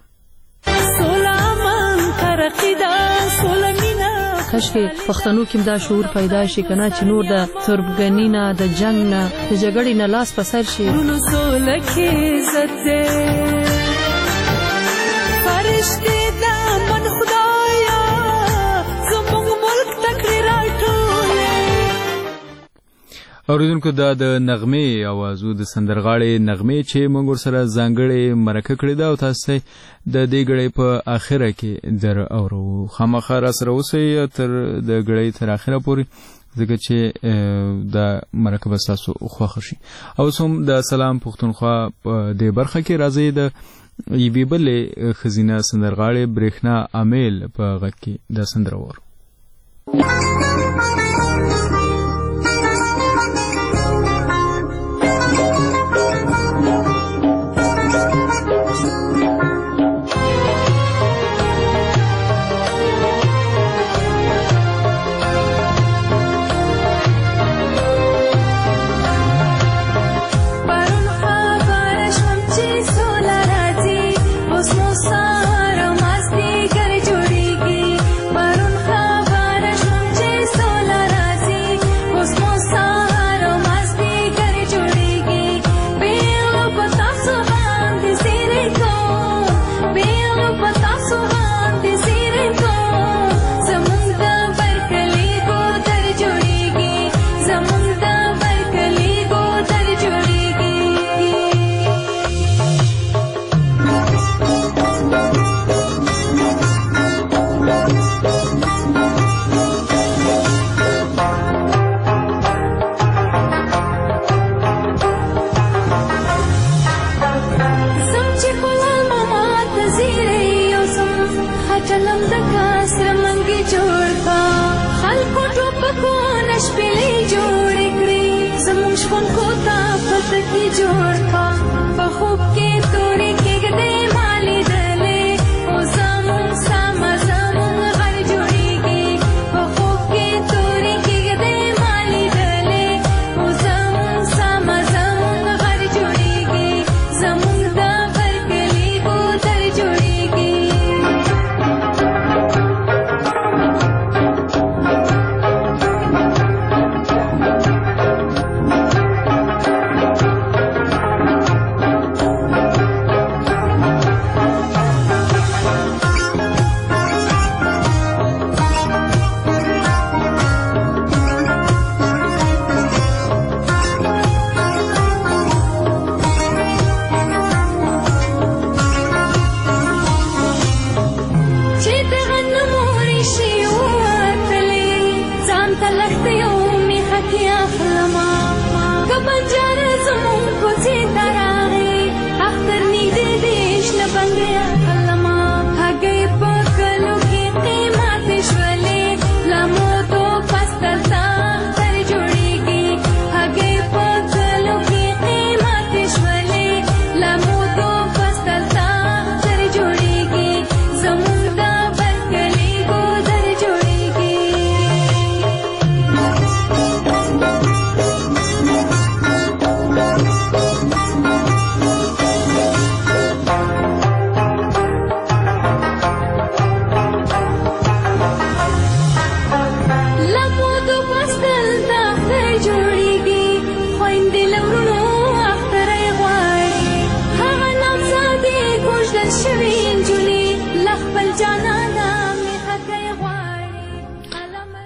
کاشکې پښتنو کې دا شعور پیدا شي کنه چې نور د تربګنۍ نه، د جنگ نه، د جګړې نه لاس په سر شي. سوله کې عزت دی فرشتې د من خدایا زموږ ملک تکړه راټولې. اوریدونکو دا د نغمې اوازو د سندرغاړې نغمې چې موږ ورسره ځانګړې مرکه کړې ده او تاسو د دې غړې په اخره کې در اورو. خامخا را سره اوسئ تر د غړې تر اخره پورې ځکه چې د مرکه به تاسو خوښ شي. او سم د سلام پښتونخوا په دې برخه کې راځي د یوې بلې ښځینه سندرغاړې برېښنا امیل په غږ کې د سندره وورو. Bye.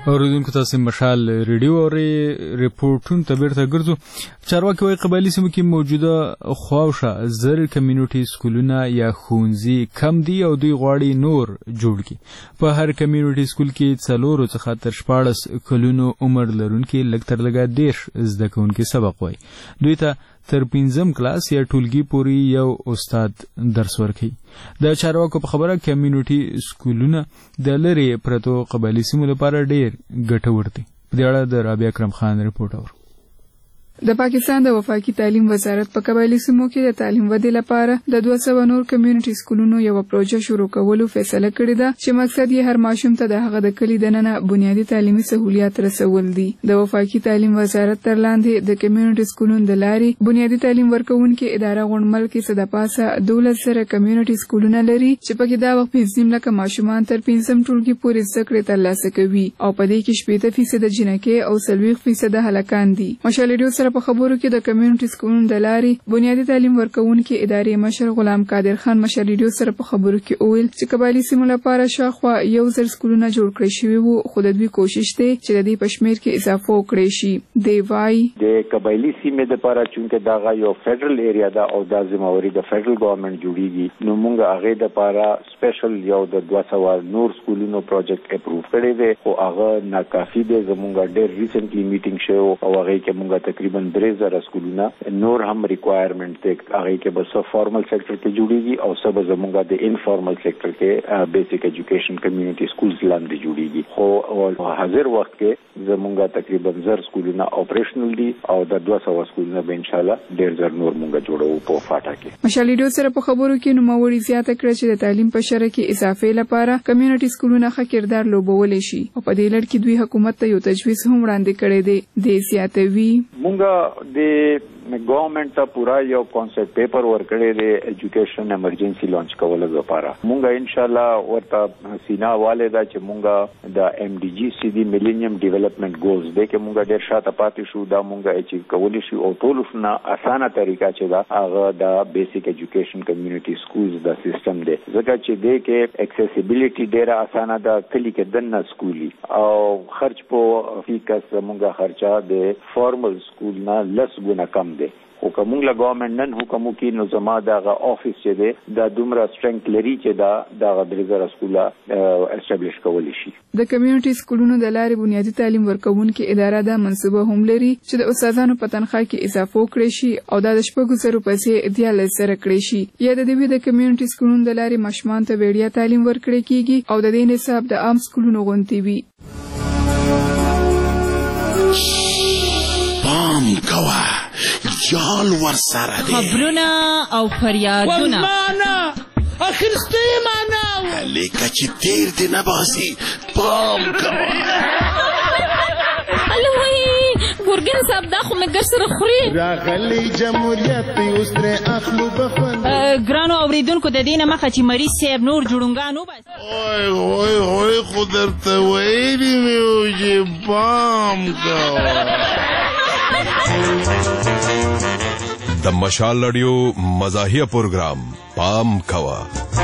اوریدونکو تاسو مشال ریډیو او ریپورتونو ته بیرته ګرځو. چارواکي وايي قبایلي سیمو کې موجوده خواوشه زر کمیونټي سکولونه یا ښوونځي کم دي او دوی غواړي نور جوړ کړي. په هر کمیونټي سکول کې څلورو څخه تر شپاړس کلونو عمر لرونکي لږ تر لږه دېرش زده کوونکي سبق وایي. دوی ته تر پنځم کلاس یا ټولګي پورې یو استاد درس ورکوي. د چارواکو په خبره کمیونټي سکولونه د لرې پرتو قبایلي سیمو لپاره ډېر ګټور دي. په دې اړه د رابعه اکرم خان رپورټ اورو. د پاکستان د وفاقي تعلیم وزارت په قبایلي سیمو کې د تعلیم ودې لپاره د دوه سوه نور کمیونټي سکولونو یو پروژه شروع کولو فیصله کړې ده چې مقصد یې هر ماشوم ته د هغه د کلي دننه بنیادي تعلیمي سہولیات رسول دي. د وفاقي تعلیم وزارت تر لاندې د کمیونټي سکولونو د لارې بنیادي تعلیم ورکوونکې اداره غونډمل کې څه د پاسه دولس زره کمیونټي سکولونه لري چې پکې دا وخت پنځه لکه ماشومان تر پنځم ټولګي پورې زده کړې ترلاسه کوي او په دې کې شپېته فیصده جنکۍ او څلوېښت فیصده هلکان دي. مشال ریډیو سره په خبرو کې د کمیونټي سکولونو د لارې بنیادي تعلیم ورکوونکي ادارې مشر غلام قادر خان مشال ریډیو سره په خبرو کې وویل چې قبایلي سیمو لپاره شاوخوا یو زر سکولونه جوړ کړی شوي وو خو د دوی کوشش دی چې د دې په شمېر کې اضافه وکړی شي. دی وایي د قبایلي سیمې دپاره چونکې دغه یو فیډرل ایریا ده او دا ذمہواري د فیډرل ګورنمنټ جوړیږي نو موږ هغې دپاره سپیشل یو د دوه سوه نور سکولونو پروجیکټ اپروو کړی دی خو هغه ناکافي دی. زموږ ډېر ریسنټلی میټینګ شوی او هغې کې موږ تقریبا درې زره سکولونه نور هم ریکوایرمنټ دی هغې کې به څه فارمل سیکټر کې جوړیږي او څه به زموږ د انفارمل سیکټر کې بیسیک ایجوکیشن کمیونټي سکولز لاندې جوړیږي. خو حاضر وخت کې زموږ تقریبا زر سکولونه اپریشنل دي او د دوه سوه سکولونه به انشاءالله ډېر زر نور موږ جوړوو په فاټا کې. مشال ریډیو سره په خبرو کې نوموړي زیاته کړه چې د تعلیم په شرح کې اضافې لپاره کمیونټي سکولونه ښه کردار لوبولی شي او په دې لړ کې دوی حکومت ته یو تجویز هم وړاندې کړی دی. د زیاتوي موږ د گورنمنٹ ته پورا یو کانسپټ پیپر ورکړی دی ایجوکیشن ایمرجنسي لانچ کولو لپاره. مونږ ان شاء الله ورته سینا والے دا چې مونږ د ایم ډي جی سی دی میلینیم ډیولپمنٹ ګولز دی کې مونږ ډېر شاته پاتې شو دا مونږ اچیو کولی شو او ټول نه اسانه طریقه چې دا هغه د بیسیک ایجوکیشن کمیونټي سکولز دا سیستم دی ځکه چې دی کې اکسیسیبিলিټي ډېر اسانه ده کلی کې دنه سکولي او خرچ په فیکس مونږه خرچه د فارمل سکول نه لس ګونه کم دی. او که مونږ له ګورنمنټ نن حکم وکړي نو زما دغه آفیس چې دی دا دومره سټرنګ لري چې دا دغه درې زره سکوله اسټابلیش کولی شي. د کمیونټي سکولونو د لارې بنیادي تعلیم ورکوونکې اداره دا منصوبه هم لري چې د استادانو په تنخواه کې اضافه وکړی شي او دا د شپږو زرو پیسې دیارلس زره کړی شي. یا د دوی د کمیونټي سکولونو د لارې ماشومانو ته وړیا تعلیم ورکړی کیږي او د دې نصاب د عام سکولونو غوندې وي. پام کوه جال ور سره دی خبرونه او فریادونه ورمانه اخرستی مانه لیکه چې تیر دی نباسي پام کوه الوی ګورګین صاحب دا خو مې ګر سره خوري راغلی جمهوریت اوس ترې اخلو بخون ګرانو اوریدونکو د دې نه مخه چې مریض صاحب نور جوړونګان وباسي اوی اوی اوی خو درته ویلي مې و چې پام کوه. د مشال رادیو مزاحیه پروګرام پام کوا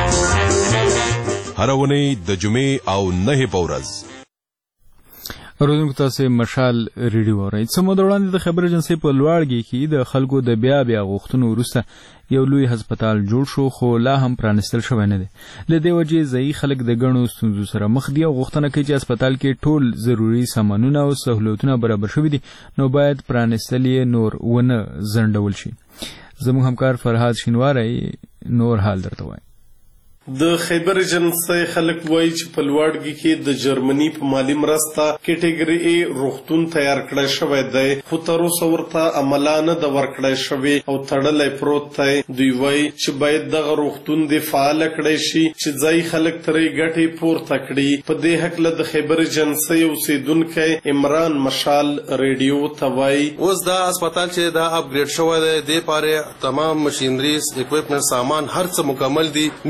هر ونی د جمعې او نه په ورځ. اوریدونکو تاسو مشال ریډیو اورئ. څه موده وړاندې د خبر ایجنسۍ په لوړګي کې د خلکو د بیا بیا غوښتنو وروسته یو لوی هسپتال جوړ شو خو لا هم پرانستل شوی نه دی. له دې وجې ځایي خلک د ګڼو ستونزو سره مخ دي او غوښتنه کوي چې هسپتال کې ټول ضروري سامانونه او سهولتونه برابر شوي دي نو باید پرانستل یې نور ونه ځنډول شي. زموږ همکار فرهاد شینواری نور حال درته وایي. د خیبر ایجنسۍ خلک وایي چې په لوړګي کې د جرمني په مالي مرسته کیټګري ای روغتون تیار کړی شوی دی خو تر اوسه ورته عملا نه ده ورکړی شوی او تړلی پروت دی. دوی وایي چې باید دغه روغتون د فعاله کړی شي چې ځایي خلک ترې ګټې پورته کړي. په دې هکله د خیبر ایجنسۍ اوسیدونکی عمران مشال ریډیو ته وایي اوس دا هسپتال چې دا اپګریډ شوی دی دې پاره تمام مشینریز اکوپمنټ سامان هر څه مکمل دي. نیم دلته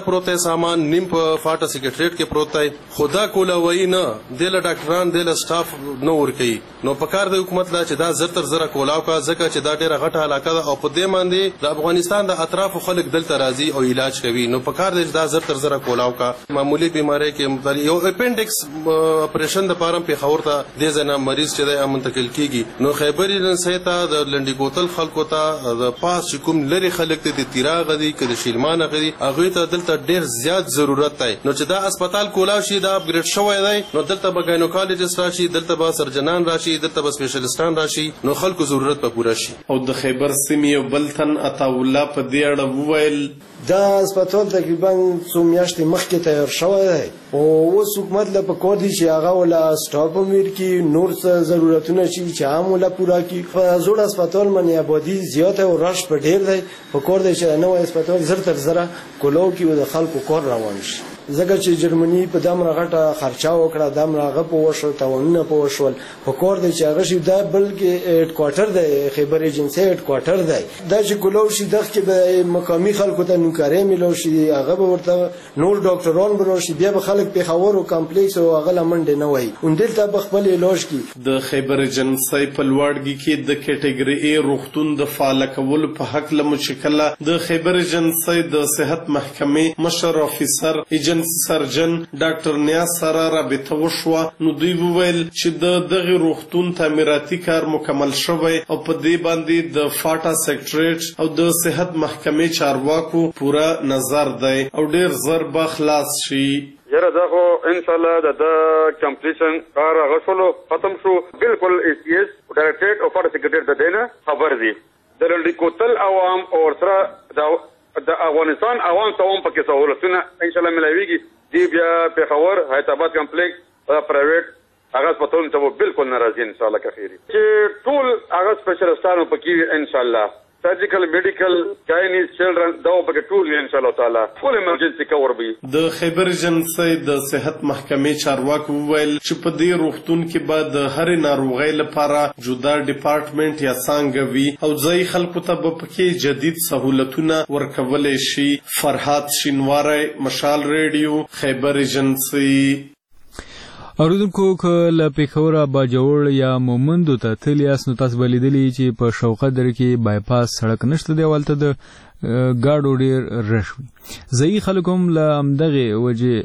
پروت دی سامان نیم په فاټا سیکریټریټ کې پروت دی خدا کوله وای نه د ډاکټران د سټاف نو ورکی نو په کار د حکومت لا چې دا زر تر زر کولاو کا ځکه چې دا ډیره غټه علاقه ده او په دې باندې د افغانستان د اطراف خلک دلته راځي او علاج کوي نو په کار دی دا زر تر زر کولاو کا معمولی بیماری کې مبتلا یو اپینډکس اپریشن د پارم په خور ته د ځنه مریض چې د منتقل کیږي نو خیبر سیته د لنډی ګوتل خلکو ته د پاس کوم لري خلک ته د تیراغ دي کله شیلمان غدي هغه ته دلته ډیر زیات ضرورت دی نو چې دا هسپتال کولاو شي دا اپګریډ شوی دی نو دلته به ګاینوکالوجست راشي دلته به سرجنان راشي دلته به سپیشلیستان راشي نو خلکو ضرورت به پوره شي او د خیبر سیمې یو بل تن عطاالله په دې اړه وویل دا هسپتال تقریبا څو میاشتې مخکې تیار شوی دی او اوس حکومت له پکار دي چې هغه ولا سټاپ امیر کی نور څه ضرورتونه شي چې عام ولا پورا کی په زوړ هسپتال باندې آبادی زیاته او رش په ډیر دی پکار دی چې نو هسپتال زر تر زره کولو کی د خلکو کار روان شي زګر چې جرمني په دامره غټه خرچا وکړه دامره غ په وشو تاونه په وشول په کور دی چې هغه شي دا بلکې هډ کوارټر دی خیبر ایجنسی هډ کوارټر دی دا چې کولو شي دغه کې به مقامی خلکو ته نوکاري ملو شي هغه به ورته نور ډاکټران بنو شي بیا به خلک په خور او کمپلیکس او هغه لمنډ نه وای اندل ته خپل علاج کی د خیبر ایجنسی په لوړګي کې د کټګوري ای روغتون د فعال کول په حق لمو شکل د خیبر ایجنسی د صحت محکمې مشر افیسر سرجن ډاکټر نیاز سره رابطه وشوه نو دوی وویل چې د دغه روغتون تعمیراتي کار مکمل شوی او په دې باندې د فاټا سیکریټریټ او د صحت محکمې چارواکو پورا نظر دی او ډیر زر به خلاص شي یاره دا خو ان شاء الله د کمپلیشن کار غوښلو ختم شو بالکل ای سی ایس ډایریکټریټ او فاټا سیکریټریټ د دینه خبر دي د لړ کوتل عوام او سره د د افغانستان عوام ته هم پکې سہولتونه ان شاء الله ملويږي دی بیا په خبر حیدرآباد کمپلیکس پرایویټ هغه هسپتالونو ته بالکل ناراضي ان شاء الله کخيري چې ټول هغه سپیشلیستانو پکې ان شاء الله سرجیکل میډیکل چاینیز چلډرن دا پکې ټول ان شاء الله تعالی فول ایمرجنسي کور به د خیبر ایجنسی د صحت محکمې چارواکو وویل چې په دې روغتون کې به د هرې ناروغۍ لپاره جدا ډپارټمنټ یا څانګه وي او ځای خلکو ته به پکې جدید سہولتونه ورکولی شي فرحات شینواری مشال ریډیو خیبر ایجنسی اوریدونکو که له پېښوره باجوړ یا مومندو ته تللي یاست نو تاسو به لیدلي چې په شوقه در کې بایپاس سړک نشته دی هلته د ګاډو ډېر رش وي ځایي خلک هم له همدغې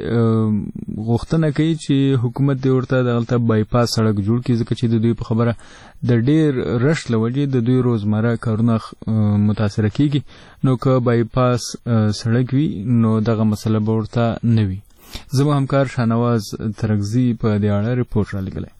وجې غوښتنه کوي چې حکومت دې ورته دغلته بایپاس سړک جوړ کړي ځکه چې د دوی په خبره د ډېر رش له وجې د دوی روزمره کارونه متاثره کیږي نو که بایپاس سړک وي نو دغه مسله به ورته نه وي زموږ همکار شاهنواز ترکزي په دې اړه رپورټ رالیږلی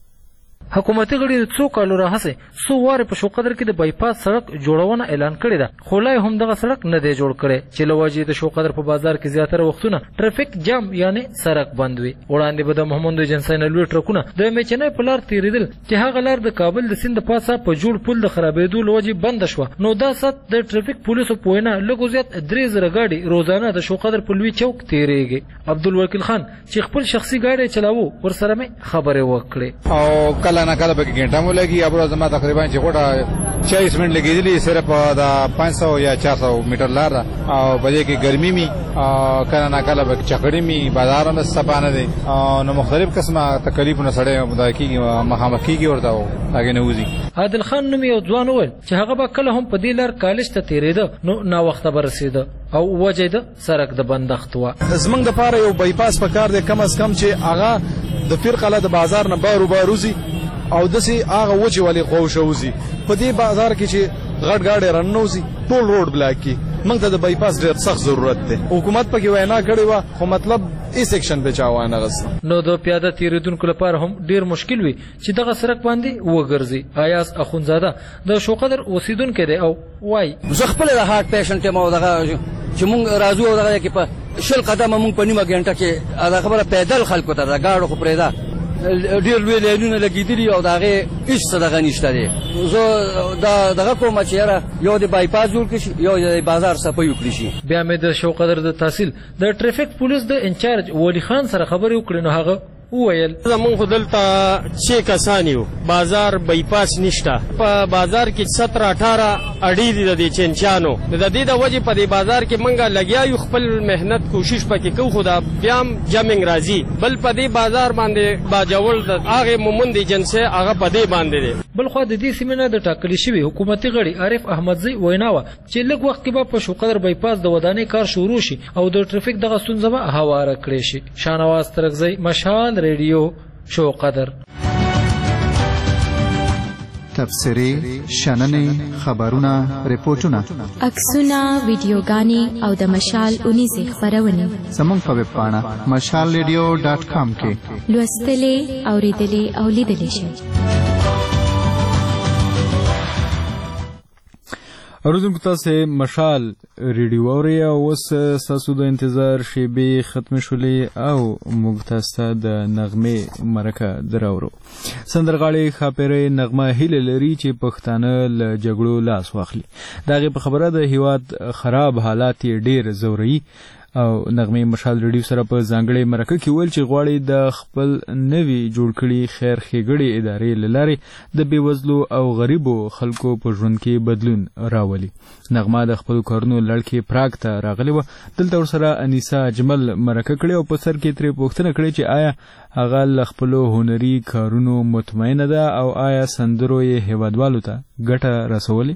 حکومتي غړي څو کالو راهیسې څو وارې په شوقدر کې د بایپاس سړک جوړونه اعلان کړې ده خو لا هم دغه سړک نه دی جوړ کړی چې له وجې د شوقدر په بازار کې زیاتره وختونه ټرافیک جام یعنی سړک بند وي وړاندې به د محمد ایجنسی نه لوی ټرکونه د میچنۍ په لار تېرېدل چې هغه لار د کابل د سیند پاسه په جوړ پل د خرابېدو له وجې بنده شوه نو دا سات د ټرافیک پولیسو په وینا لږ زیات درې زره ګاډي روزانه د شوقدر په لوی چوک تېرېږي عبدالوکیل خان چې خپل شخصي ګاډی چلاوه ورسره مې خبرې وکړې او کله نه کله به घंटा مو لګي ابرو زما تقریبا چې غوټه چالیس منټ لګیدلی صرف د پانچ سو یا چار سو میټر لار او بلې کې ګرمي می کله نه کله به چکړې می بازار هم سپانه دي نو مختلف قسمه تکلیفونه سره مدای کیږي مخامخ کیږي ورته هغه نه وځي عادل خان نوم یو ځوان ول چې هغه به کله هم په دې لار کالج ته تیرېده نو نا وخت به رسیده او وجه د سړک د بندښت و زمنګ د پاره یو بایپاس پکار دی کم از کم چې هغه د فرقله د بازار نه بارو باروزی او دسي هغه وچی والی خوشوزي په دې بازار کې چې غټ غاډي رنوزي ټول روډ بلاک کی موږ ته د بایپاس ډېر سخت ضرورت دی حکومت پکې وینا کړې و خو مطلب ای سیکشن په چاوانه غس نو د پیاده تیریدونکو لپاره هم ډېر مشکل وي چې دغه سړک باندې وګرځي آیاس اخونزاده د شوقدر اوسیدونکو دی او وای زه خپل د هارت پیشنټ ما دغه چې موږ راځو دغه کې په شل قدمه موږ په نیمه غنټه کې دا خبره پیدل خلکو ته دا گاډو خو پرېدا ډیر لوی لینونه لګیدلی او داغه هیڅ صدقه نشته دی زه دا دغه کوم چې یاره یو د بایپاس جوړ کړي یو د بازار صفای وکړي شي بیا مې د شوقدر د تحصیل د ټریفیک پولیس د انچارج ولی خان سره خبرې وکړې نو هغه وویل زمونږ خو دلته چې کسان یو بازار بایپاس نشته په بازار کې ستره اټاره اډې دي د دې چینچیانو د دې د وجې په دې بازار کې موږ لګیا یو خپل محنت کوشش پکې کوو خو دا بیا هم جمینګ راځي بل په دې بازار باندې باجول د هغې مومند ایجنسۍ هغه په دې باندې دی بلخوا د دې سیمې نه د ټاکلي شوي حکومتي غړي عارف احمدزی وینا وه چې لږ وخت کې به په شوقدر بایپاس د ودانۍ کار شروع شي او د ټرافیک دغه ستونزه به هواره کړې شي. شاهنواز ترکزی، مشال ریډیو، شوقدر. تبصرې، شننې، خبرونه، ریپورټونه، عکسونه، ویډیوګانې او د مشال اونیزې خپرونې زموږ په ویب پاڼه مشال ریډیو ډاټ کام کې لوستلې، اورېدلې او لیدلې شئ. اوریدونکو تاسو مشال ریډیو اورئ او اوس ستاسو د انتظار شیبې ختمې شولې او موږ تاسو ته د نغمې مرکه دراوړو. سندرغاړې ښاپیرې نغمه هیله لري چې پښتانه له جګړو لاس واخلي. د هغې په خبره د هیواد خراب حالات یې ډېر ځوروي او نغمې مشال ریډیو سره په ځانګړې مرکه کې ویل چې غواړي د خپل نوي جوړ کړي خیر ښېګړې ادارې له لارې د بېوزلو او غریبو خلکو په ژوند کې بدلون راولي. نغمه د خپلو کارونو لړ کې پراګ ته راغلې وه. دلته ورسره انیسا اجمل مرکه کړې او په سر کې ترې پوښتنه کړې چې آیا هغه له خپلو هنري کارونو مطمئنه ده او آیا سندرو یې هیوادوالو ته ګټه رسولې؟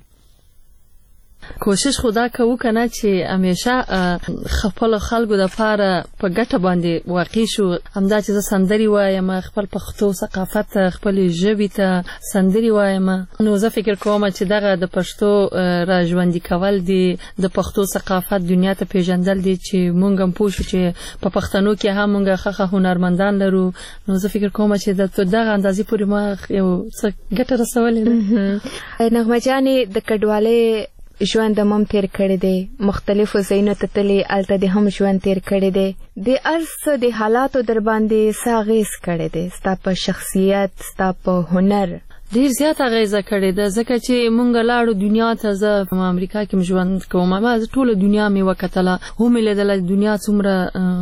کوشش خدا کوو کنه چې همیشه خپل خلکو د پاره په ګټه باندې واقع شو. همدا چې زه سندري وایم، خپل پښتو ثقافت خپل ژبې ته سندري وایم، نو زه فکر کوم چې دغه د پښتو را ژوندي کول دي، د پښتو ثقافت دنیا ته پیژندل دي چې مونږ هم پوه شو چې په پښتنو کې هم مونږ ښه هنرمندان لرو. نو زه فکر کوم چې د دغه اندازې پورې ما یو څه ګټه رسولې ده. نغمه جانې د کډوالۍ ژوند هم تیر کړی دی، مختلفو ځایونو ته تللی، هلته دې هم ژوند تیر کړی دی. د هر څه د حالاتو در باندې څه اغېز کړی دی ستا په شخصیت، ستا په هنر؟ ډیر زیات اغیزه کړې ده ځکه چې مونږ لاړو دنیا ته. زه په امریکا کې ژوند کوم، ما ټوله دنیا مې وکتله، ومې لیدله دنیا څومره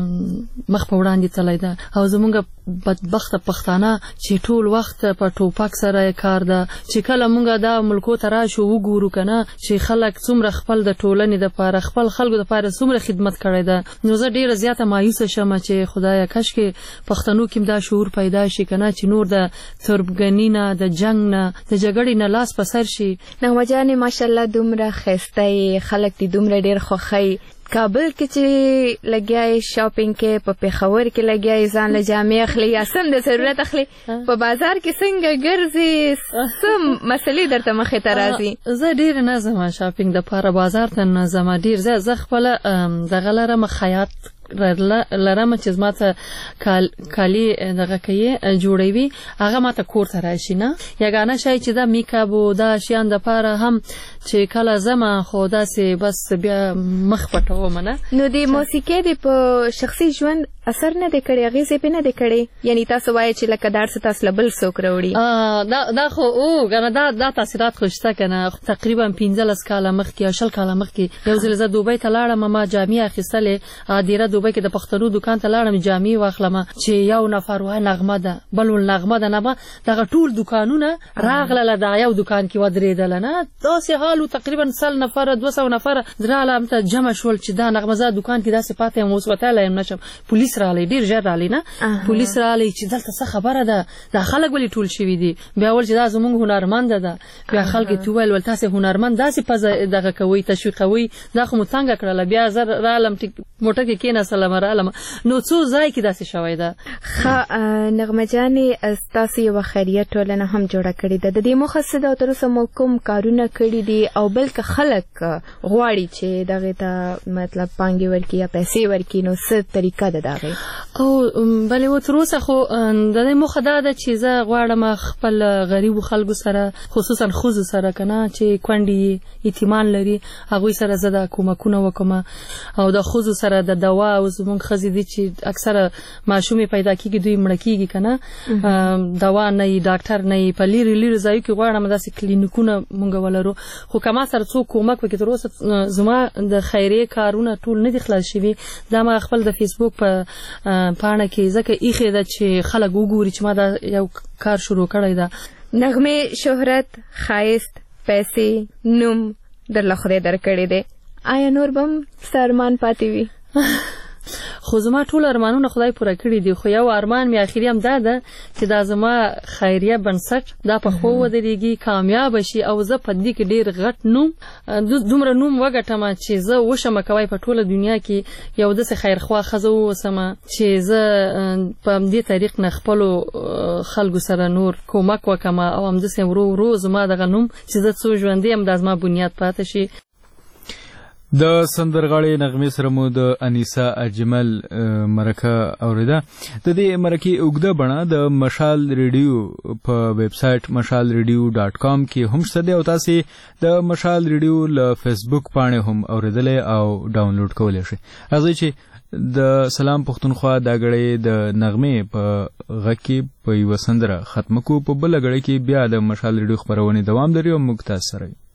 مخ په وړاندې تللی ده. او زمونږ بدبخته پښتانه چې ټول وخت په ټوپک سره کار ده، چې کله مونږ دا ملکو ته راشو وګورو کنه چې خلک څومره خپل د ټولنې دپاره، خپل خلکو دپاره څومره خدمت کړی ده. نو زه ډیره زیاته مایوسه شم چې خدایه کاشکې پښتنو کې دا شعور پیدا شي کنه چې نور د تربګنۍ نه، د جنګ نه، د جګړې نه لاس په سر شي. نغمه جانې ماشاءالله دومره ښایسته یې، خلک دې دومره ډېر خوښوي. کابل کې چې لګیای شاپینګ کې، په پېښور کې لګیای ځان له جامې اخلي یا سم د ضرورت اخلي، په بازار کې څنګه ګرځي، څه مسلې درته مخې ته راځي؟ زه ډېر نه ځم شاپینګ دپاره، بازار ته نه ځم ډېر. زه زه خپله دغه لرم خیاط لرم چې زما ته کالي دغه کوي جوړوي، هغه ما ته کور ته راشي. نه یګانه شی چې دا میکاپ او دا شیان دپاره هم چې کله ځمه خو داسې بس بیا مخ پټوم نه. نو د موسیقۍ د په شخصي ژوند اثر نه دی کړی، اغېزې پې نه دی کړی؟ یعنې تاسو وایئ چې لکه دا څه تاسو له بل څوک راوړي؟ دا خو او کنه دا دا تاثیرات خو شته کنه. تقریبا پنځلس کاله مخکې یا شل کاله مخکې یو ځل زه دوبۍ ته لاړم، ما جامې اخیستلې ادیره دوبۍ کې د پښتنو دکان ته لاړم، جامې واخلم چې یو نفر وای نغمه ده، بل ول نغمه ده، نه دغه ټول دکانونه راغله دا یو دکان کې ودرېدل. نه داسې حال تقریبا سل نفر دوه سوه نفر رااله ته جمع شول چې دا نغمه زه دکان کې داسې پاتې یم، اوس وتلی یم نشم. پولیس راغلی، ډېر ژر راغلی، نه پولیس راغلی چې دلته څه خبره ده، دا خلک ولې ټول شوي دي؟ بیا ول چې دا زموږ هنرمنده ده. بیا خلک یې وویل ول تاسې هنرمند داسې پزه دغه کوئ، تشویقوئ، دا خو مو تنګه کړله. بیا زه رالم موټر کې کېناستلم رالم، نو څو ځای کې داسې شوی ده. ښه نغمه جانې، ستاسو یوه خیریه ټولنه هم جوړه کړې ده، د دې موخه څه ده او تر اوسه مو کوم کارونه کړي دي؟ او بل که خلک غواړي چې دغې ته مطلب پانګې ورکړي یا پیسې ورکړي، نو څه طریقه ده د هغې؟ او بلې و تر اوسه خو د دې موخه دا ده چې زه غواړم خپل غریبو خلکو سره، خصوصا ښځو سره که نه چې کونډې یتیمان لري، هغوی سره زه دا کومکونه وکړم. او د ښځو سره د دوا، او زموږ ښځې دي چې اکثره ماشومې پیدا کېږي دوی مړه کېږي که نه، دوا نه وي، ډاکټر نه وي، په لیرې لیرې ځایو کې غواړم داسې کلینیکونه مونږ ولرو. خو که ما سره څوک کومک وکړي، تر اوسه زما د خیریې کارونه ټول نه دي خلاص شوي. دا ما خپل د فیسبوک په پاڼه کې ځکه ایښې ده چې خلک وګوري چې ما دا یو کار شروع کړی ده. نغمې شهرت، ښایست، پیسې، نوم درله خدای درکړی دی. آیا نور به هم ستا ارمان پاتې وي؟ خو زما ټول ارمانونه خدای پوره کړي دي، خو یو ارمان مې اخري هم دا ده چې دا زما خیریه بنسټ دا په ښو ودرېږي، کامیاب شي او زه په دې کې ډېر غټ نوم دومره نوم وګټم چې زه وشم کوی په ټوله دنیا کې یو داسې خیرخوا ښځه واوسم چې زه په همدې طریق نه خپلو خلکو سره نور کومک وکړم او همداسې ورو ورو زما دغه نوم چې زه څو ژوندی یم دا زما بنیاد پاتې شي. د سندرغاړې نغمې سره مو د انیسا اجمل مرکه اوریده. د دې مرکې اوږده بڼه د مشال ریډیو په ویب سایټ مشال ریډیو ډاټ کام کې هم شته دی او تاسې د مشال ریډیو له فیسبوک پاڼې هم اوریدلی او ډاونلوډ کولی شئ. راځئ چې د سلام پښتونخوا دا غړی د نغمې په غږ کې په یوه سندره ختمه کړو، په بله غړی کې بیا د مشال ریډیو خپرونې دوام لري او موږ تاسو سره